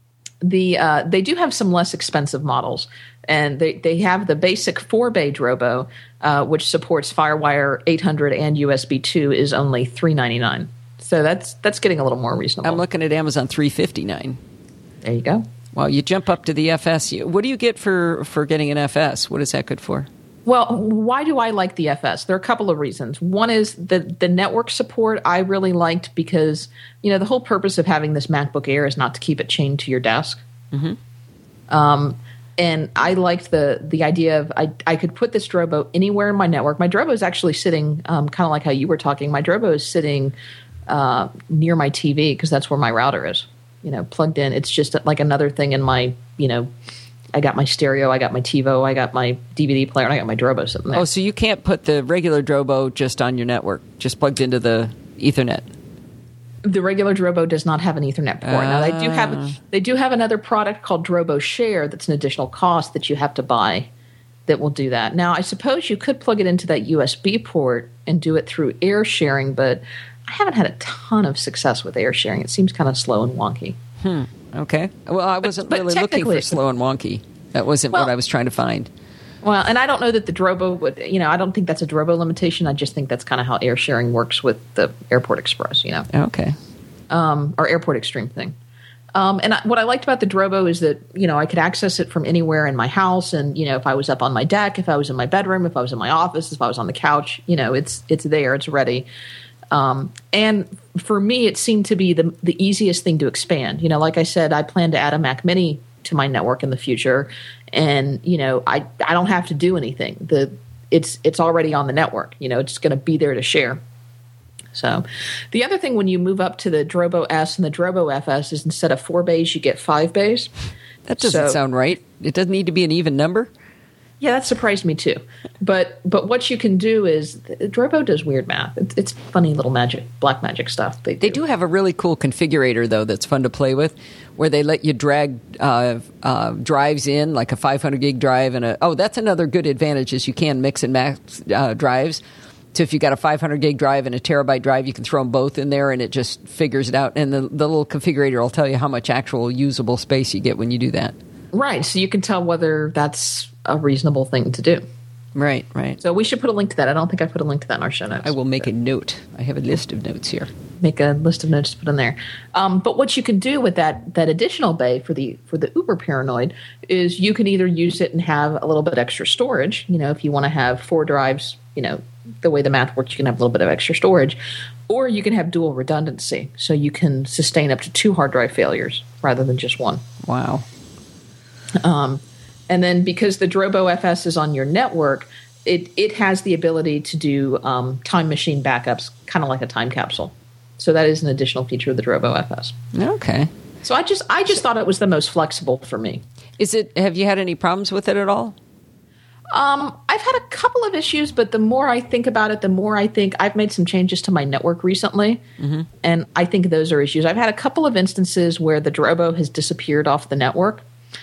they do have some less expensive models, and they have the basic 4-bay Drobo, which supports FireWire 800 and USB 2, is only $399. So that's getting a little more reasonable. I'm looking at Amazon $359. There you go. Well, you jump up to the FS. What do you get for getting an FS? What is that good for? Well, why do I like the FS? There are a couple of reasons. One is the network support I really liked, because the whole purpose of having this MacBook Air is not to keep it chained to your desk. Mm-hmm. And I liked the idea of I could put this Drobo anywhere in my network. My Drobo is actually sitting kind of like how you were talking. My Drobo is sitting near my TV, because that's where my router is, plugged in. It's just like another thing in my, I got my stereo, I got my TiVo, I got my DVD player, and I got my Drobo sitting there. Oh, so you can't put the regular Drobo just on your network, just plugged into the Ethernet? The regular Drobo does not have an Ethernet port. Now, they do have another product called Drobo Share that's an additional cost that you have to buy that will do that. Now, I suppose you could plug it into that USB port and do it through air sharing, but I haven't had a ton of success with air sharing. It seems kind of slow and wonky. Okay. Well, I wasn't really looking for slow and wonky. That wasn't what I was trying to find. Well, and I don't know that the Drobo would, I don't think that's a Drobo limitation. I just think that's kind of how air sharing works with the Airport Express, Okay. Or Airport Extreme thing. And what I liked about the Drobo is that, I could access it from anywhere in my house. And, if I was up on my deck, if I was in my bedroom, if I was in my office, if I was on the couch, it's there, it's ready. And for me, it seemed to be the easiest thing to expand. Like I said, I plan to add a Mac Mini to my network in the future, and I don't have to do anything. It's already on the network. It's going to be there to share. So, the other thing when you move up to the Drobo S and the Drobo FS is instead of 4 bays, you get 5 bays. That doesn't sound right. It doesn't need to be an even number. Yeah, that surprised me too. But what you can do is Drobo does weird math. It's funny little black magic stuff. They do have a really cool configurator though that's fun to play with, where they let you drag drives in, like a 500 gig drive and that's another good advantage is you can mix and match drives. So if you got a 500 gig drive and a terabyte drive, you can throw them both in there and it just figures it out. And the little configurator will tell you how much actual usable space you get when you do that. Right. So you can tell whether that's a reasonable thing to do. Right, right. So we should put a link to that. I don't think I put a link to that in our show notes. I will make a note. I have a list of notes here. Make a list of notes to put in there. But what you can do with that additional bay for the Uber Paranoid is you can either use it and have a little bit extra storage. You know, if you want to have 4 drives, you know, the way the math works, you can have a little bit of extra storage. Or you can have dual redundancy. So you can sustain up to 2 hard drive failures rather than just 1. Wow. And then because the Drobo FS is on your network, it has the ability to do time machine backups, kind of like a time capsule. So that is an additional feature of the Drobo FS. Okay. So I just thought it was the most flexible for me. Have you had any problems with it at all? I've had a couple of issues, but the more I think about it, the more I think I've made some changes to my network recently, and I think those are issues. I've had a couple of instances where the Drobo has disappeared off the network.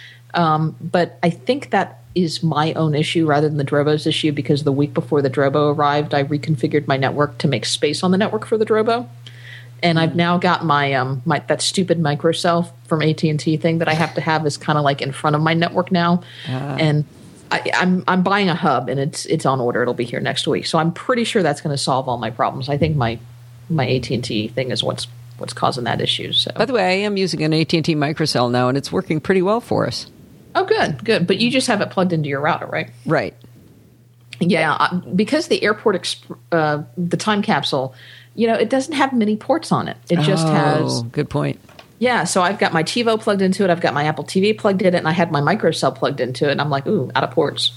But I think that is my own issue rather than the Drobo's issue because the week before the Drobo arrived, I reconfigured my network to make space on the network for the Drobo. And I've now got my that stupid microcell from AT&T thing that I have to have is kind of like in front of my network now. And I'm buying a hub and it's on order. It'll be here next week. So I'm pretty sure that's going to solve all my problems. I think my AT&T thing is what's causing that issue. So by the way, I am using an AT&T microcell now and it's working pretty well for us. Oh, good. But you just have it plugged into your router, right? Right. Yeah, because the airport, the time capsule, you know, it doesn't have many ports on it. It just has. Oh, good point. Yeah, so I've got my TiVo plugged into it. I've got my Apple TV plugged in it, and I had my microcell plugged into it. And I'm like, ooh, out of ports.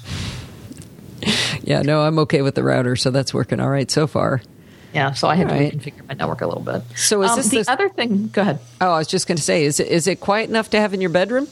Yeah, no, I'm okay with the router, so that's working all right so far. Yeah, so I had to reconfigure my network a little bit. So is this other thing? Go ahead. Oh, I was just going to say, is it quiet enough to have in your bedroom?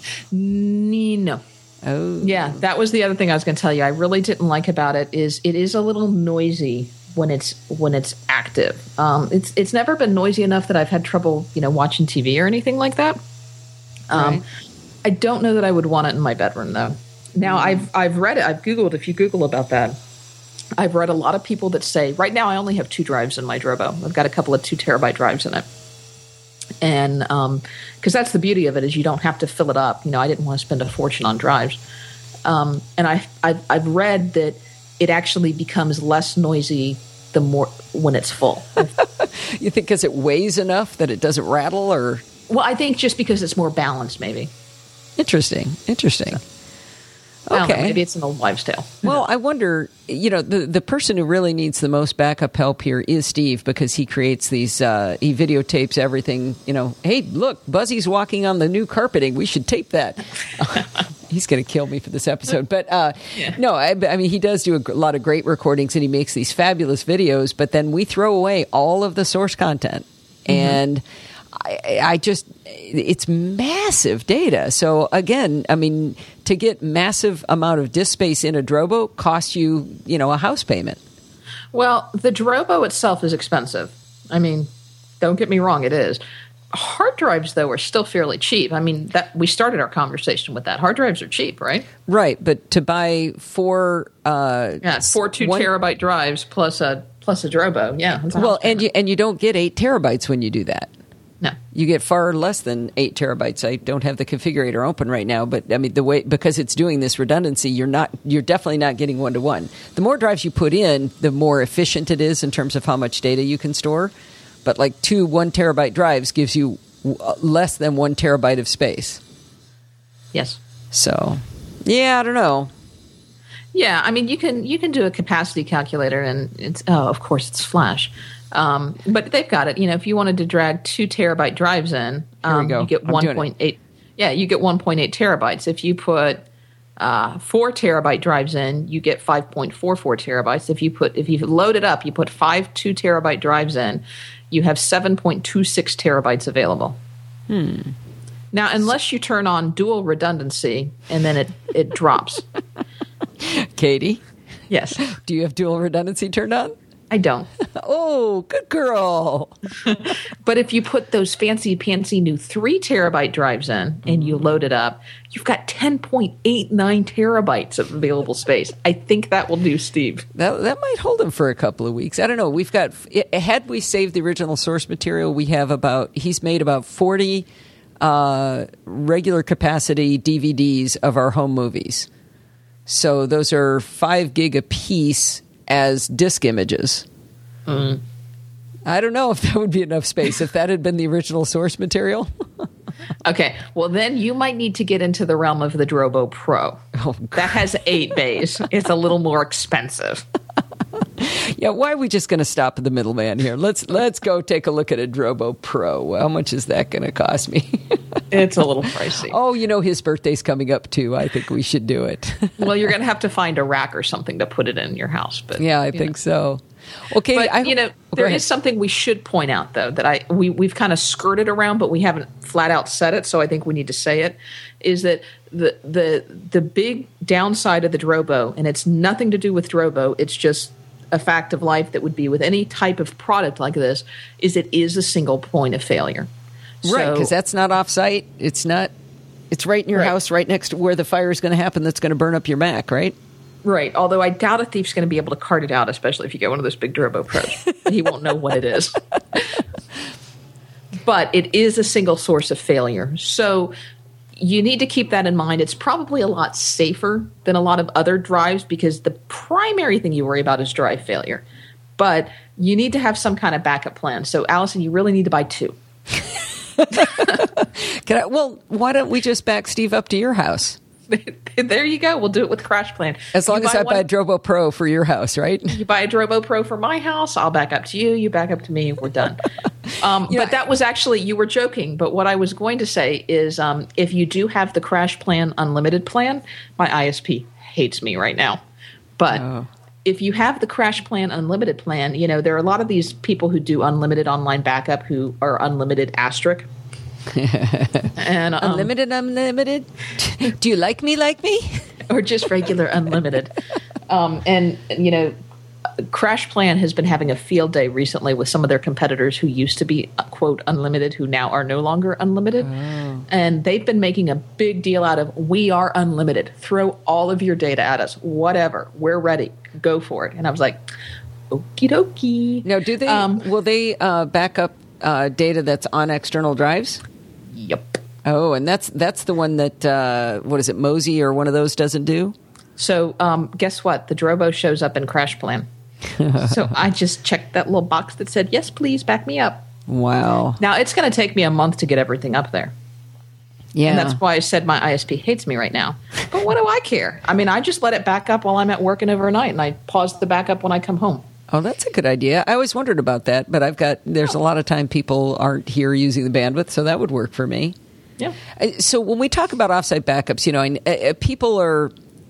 No. Oh. Yeah, that was the other thing I was going to tell you. I really didn't like about it is it is a little noisy when it's active. It's never been noisy enough that I've had trouble, you know, watching TV or anything like that. Right. I don't know that I would want it in my bedroom though. Now I've read it. I've Googled. If you Google about that, I've read a lot of people that say right now I only have 2 drives in my Drobo. I've got a couple of 2 terabyte drives in it. And because that's the beauty of it is you don't have to fill it up. You know, I didn't want to spend a fortune on drives. And I've read that it actually becomes less noisy the more when it's full. You think because it weighs enough that it doesn't rattle, or? Well, I think just because it's more balanced, maybe. Interesting. Okay. Maybe it's an old wives' tale. Well, I wonder, you know, the person who really needs the most backup help here is Steve because he creates these, he videotapes everything, you know, hey, look, Buzzy's walking on the new carpeting. We should tape that. He's going to kill me for this episode. But no, I mean, he does do a lot of great recordings and he makes these fabulous videos, but then we throw away all of the source content. And I just, it's massive data. So again, I mean, to get massive amount of disk space in a Drobo costs you, you know, a house payment. Well, the Drobo itself is expensive. I mean, don't get me wrong, it is. Hard drives, though, are still fairly cheap. I mean, that we started our conversation with that. Hard drives are cheap, right? Right, but to buy 4 2 terabyte drives plus a Drobo, yeah. Well, and you don't get 8 terabytes when you do that. No. You get far less than 8 terabytes. I don't have the configurator open right now, but I mean because it's doing this redundancy, you're definitely not getting 1-to-1. The more drives you put in, the more efficient it is in terms of how much data you can store. But like 2 1 terabyte drives gives you less than 1 terabyte of space. Yes. So, yeah, I don't know. Yeah, I mean you can do a capacity calculator, and it's of course it's Flash. But they've got it. You know, if you wanted to drag 2 terabyte drives in, Here we go. you get 1.8. Yeah, you get 1.8 terabytes. If you put 4 terabyte drives in, you get 5.44 terabytes. If you load it up, you put 5 2 terabyte drives in, you have 7.26 terabytes available. Now, unless you turn on dual redundancy, and then it drops. Katie? Yes. Do you have dual redundancy turned on? I don't. Oh, good girl. But if you put those fancy pantsy new 3 terabyte drives in and you load it up, you've got 10.89 terabytes of available space. I think that will do, Steve. That might hold him for a couple of weeks. I don't know. We've got, had we saved the original source material, he's made about 40 regular capacity DVDs of our home movies. So those are 5 gig a piece as disk images. I don't know if that would be enough space if that had been the original source material. Okay, well then you might need to get into the realm of the Drobo Pro. That has 8 bays. It's a little more expensive. Yeah, why are we just going to stop at the middleman here? Let's go take a look at a Drobo Pro. How much is that going to cost me? It's a little pricey. Oh, his birthday's coming up too. I think we should do it. Well, you're going to have to find a rack or something to put it in your house. But yeah, I think so. Okay, but there is something we should point out though that we've kind of skirted around, but we haven't flat out said it. So I think we need to say it. Is that the big downside of the Drobo, and it's nothing to do with Drobo. It's just a fact of life that would be with any type of product like this. Is it is a single point of failure. Right, because that's not off-site. It's not. It's right in your house, right next to where the fire is going to happen. That's going to burn up your Mac, right? Right. Although I doubt a thief's going to be able to cart it out, especially if you get one of those big Drobo Pros. He won't know what it is. But it is a single source of failure. So you need to keep that in mind. It's probably a lot safer than a lot of other drives because the primary thing you worry about is drive failure. But you need to have some kind of backup plan. So, Allison, you really need to buy 2. Well, why don't we just back Steve up to your house? There you go. We'll do it with Crash Plan. As long as I buy a Drobo Pro for your house, right? You buy a Drobo Pro for my house, I'll back up to you, you back up to me, we're done. But that was actually, you were joking, but what I was going to say is if you do have the Crash Plan Unlimited plan, my ISP hates me right now. But if you have the Crash Plan Unlimited plan, there are a lot of these people who do unlimited online backup who are unlimited asterisk. And unlimited. Do you like me? Or just regular unlimited. And Crash Plan has been having a field day recently with some of their competitors who used to be quote unlimited, who now are no longer unlimited. And they've been making a big deal out of, we are unlimited, throw all of your data at us, whatever, we're ready, go for it. And I was like, okie dokie. Now, do they will they back up data that's on external drives? Yep. Oh, and that's the one that what is it, Mosey or one of those doesn't do? So guess what? The Drobo shows up in Crash Plan. So I just checked that little box that said, yes, please, back me up. Wow. Now, it's going to take me a month to get everything up there. Yeah. And that's why I said my ISP hates me right now. But what do I care? I mean, I just let it back up while I'm at work and overnight, and I pause the backup when I come home. Oh, that's a good idea. I always wondered about that, but there's a lot of time people aren't here using the bandwidth, so that would work for me. Yeah. So when we talk about offsite backups, people are...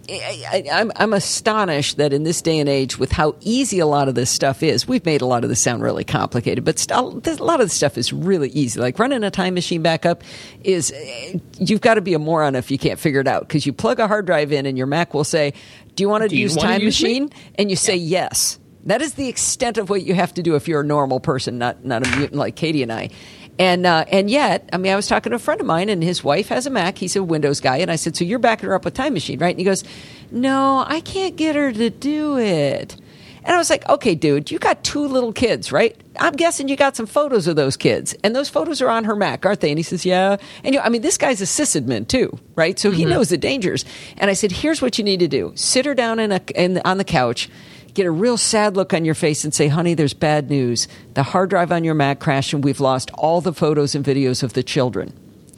I'm astonished that in this day and age, with how easy a lot of this stuff is, we've made a lot of this sound really complicated, but a lot of this stuff is really easy. Like running a time machine backup you've got to be a moron if you can't figure it out, because you plug a hard drive in and your Mac will say, do you want to use time machine? And you say yes. That is the extent of what you have to do if you're a normal person, not a mutant like Katie and I. And yet, I was talking to a friend of mine, and his wife has a Mac. He's a Windows guy. And I said, so you're backing her up with Time Machine, right? And he goes, no, I can't get her to do it. And I was like, okay, dude, you got 2 little kids, right? I'm guessing you got some photos of those kids. And those photos are on her Mac, aren't they? And he says, yeah. And, this guy's a sysadmin too, right? So he knows the dangers. And I said, here's what you need to do. Sit her down on the couch, get a real sad look on your face and say, honey, there's bad news. The hard drive on your Mac crashed and we've lost all the photos and videos of the children.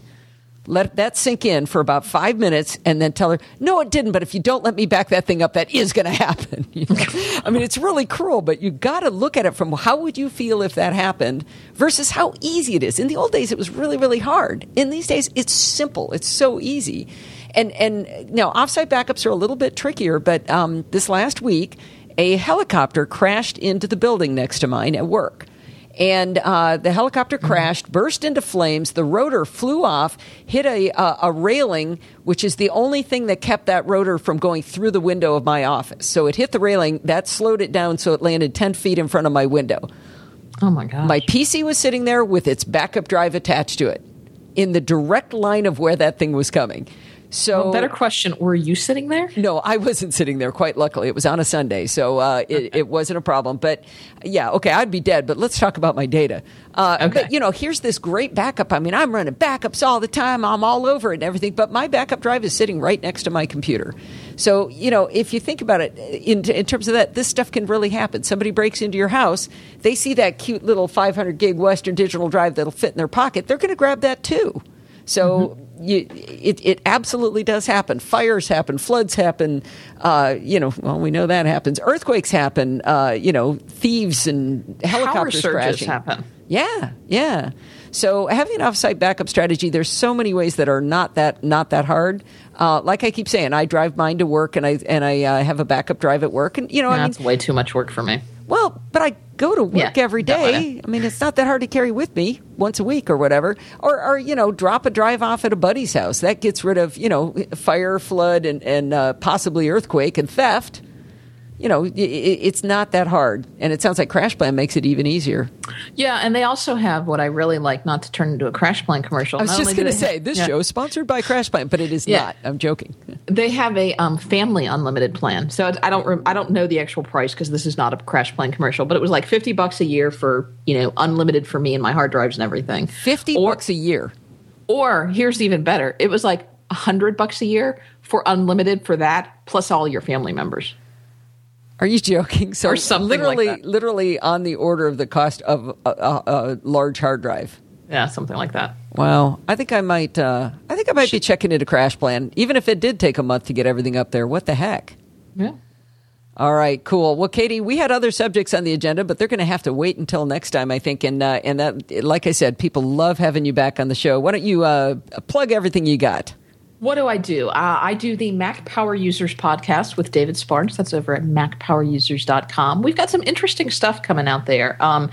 Let that sink in for about 5 minutes and then tell her, no, it didn't, but if you don't let me back that thing up, that is going to happen. It's really cruel, but you got to look at it from how would you feel if that happened versus how easy it is. In the old days, it was really, really hard. In these days, it's simple. It's so easy. And now, offsite backups are a little bit trickier, but this last week, a helicopter crashed into the building next to mine at work. and the helicopter crashed, burst into flames. The rotor flew off, hit a railing, which is the only thing that kept that rotor from going through the window of my office. So it hit the railing, that slowed it down, so it landed 10 feet in front of my window. Oh, my gosh. My PC was sitting there with its backup drive attached to it in the direct line of where that thing was coming. So, well, better question, were you sitting there? No, I wasn't sitting there, quite luckily. It was on a Sunday, so it wasn't a problem. But, yeah, okay, I'd be dead, but let's talk about my data. But, here's this great backup. I mean, I'm running backups all the time. I'm all over it and everything, but my backup drive is sitting right next to my computer. So, if you think about it, in terms of that, this stuff can really happen. Somebody breaks into your house, they see that cute little 500 gig Western Digital drive that'll fit in their pocket. They're going to grab that, too. So it absolutely does happen. Fires happen. Floods happen. We know that happens. Earthquakes happen. Thieves and helicopters Power surges crashing. happen. Yeah. So having an offsite backup strategy, there's so many ways that are not that hard. Like I keep saying, I drive mine to work, and I have a backup drive at work, and that's way too much work for me. Well, but I go to work every day. I mean, it's not that hard to carry with me once a week or whatever. Or drop a drive off at a buddy's house. That gets rid of, fire, flood, and possibly earthquake and theft. It's not that hard. And it sounds like CrashPlan makes it even easier. Yeah, and they also have what I really like, not to turn into a CrashPlan commercial. I was just going to say, this show is sponsored by CrashPlan, but it is not. I'm joking. They have a family unlimited plan. So I don't know the actual price because this is not a CrashPlan commercial, but it was like $50 a year for, unlimited for me and my hard drives and everything. $50 a year. Or here's even better. It was like $100 a year for unlimited for that, plus all your family members. Are you joking? So or something literally on the order of the cost of a large hard drive. Yeah, something like that. Wow. I think I might be checking into CrashPlan, even if it did take a month to get everything up there. What the heck? Yeah. All right, cool. Well, Katie, we had other subjects on the agenda, but they're going to have to wait until next time, I think. And that, like I said, people love having you back on the show. Why don't you plug everything you got? What do? I do the Mac Power Users podcast with David Sparks. That's over at macpowerusers.com. We've got some interesting stuff coming out there.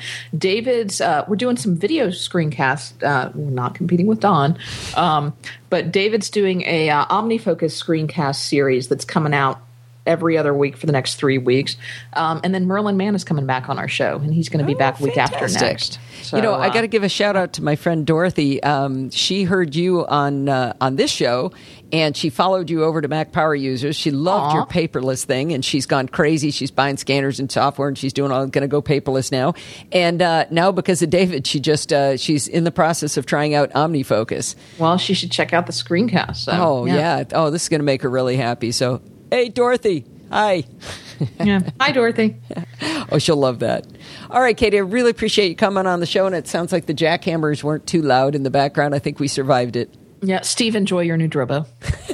We're doing some video screencasts. We're not competing with Don. But David's doing a OmniFocus screencast series that's coming out every other week for the next 3 weeks. And then Merlin Mann is coming back on our show, and he's going to be back week after next. So, I got to give a shout out to my friend Dorothy. She heard you on this show, and she followed you over to Mac Power Users. She loved your paperless thing, and she's gone crazy. She's buying scanners and software, and she's going to go paperless now. And now, because of David, she's in the process of trying out OmniFocus. Well, she should check out the screencast. So, Oh, this is going to make her really happy. So, hey, Dorothy. Hi. Hi, Dorothy. Oh, she'll love that. All right, Katie, I really appreciate you coming on the show, and it sounds like the jackhammers weren't too loud in the background. I think we survived it. Yeah, Steve, enjoy your new Drobo.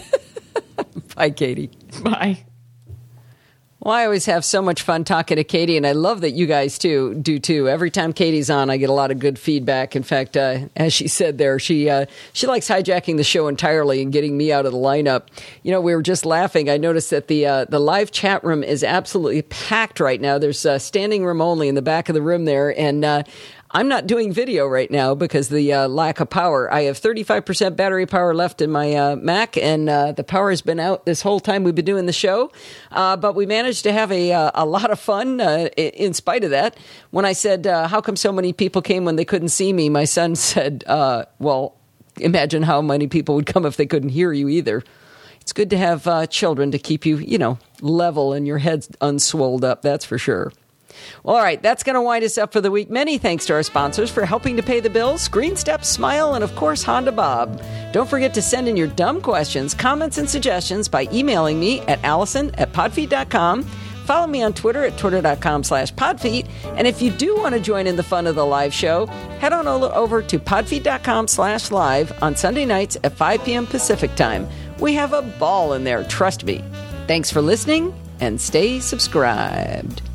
Bye, Katie. Bye. Well, I always have so much fun talking to Katie, and I love that you guys do too. Every time Katie's on, I get a lot of good feedback. In fact, as she said there, she likes hijacking the show entirely and getting me out of the lineup. We were just laughing. I noticed that the live chat room is absolutely packed right now. There's standing room only in the back of the room there, and I'm not doing video right now because of the lack of power. I have 35% battery power left in my Mac, and the power has been out this whole time we've been doing the show. But we managed to have a lot of fun in spite of that. When I said, how come so many people came when they couldn't see me, my son said, well, imagine how many people would come if they couldn't hear you either. It's good to have children to keep you, level and your head's unswolled up, that's for sure. Well, all right, that's going to wind us up for the week. Many thanks to our sponsors for helping to pay the bills, ScreenStep, Smile, and of course, Honda Bob. Don't forget to send in your dumb questions, comments, and suggestions by emailing me at allison@podfeet.com. Follow me on Twitter at twitter.com/podfeet. And if you do want to join in the fun of the live show, head on over to podfeet.com/live on Sunday nights at 5 p.m. Pacific time. We have a ball in there, trust me. Thanks for listening, and stay subscribed.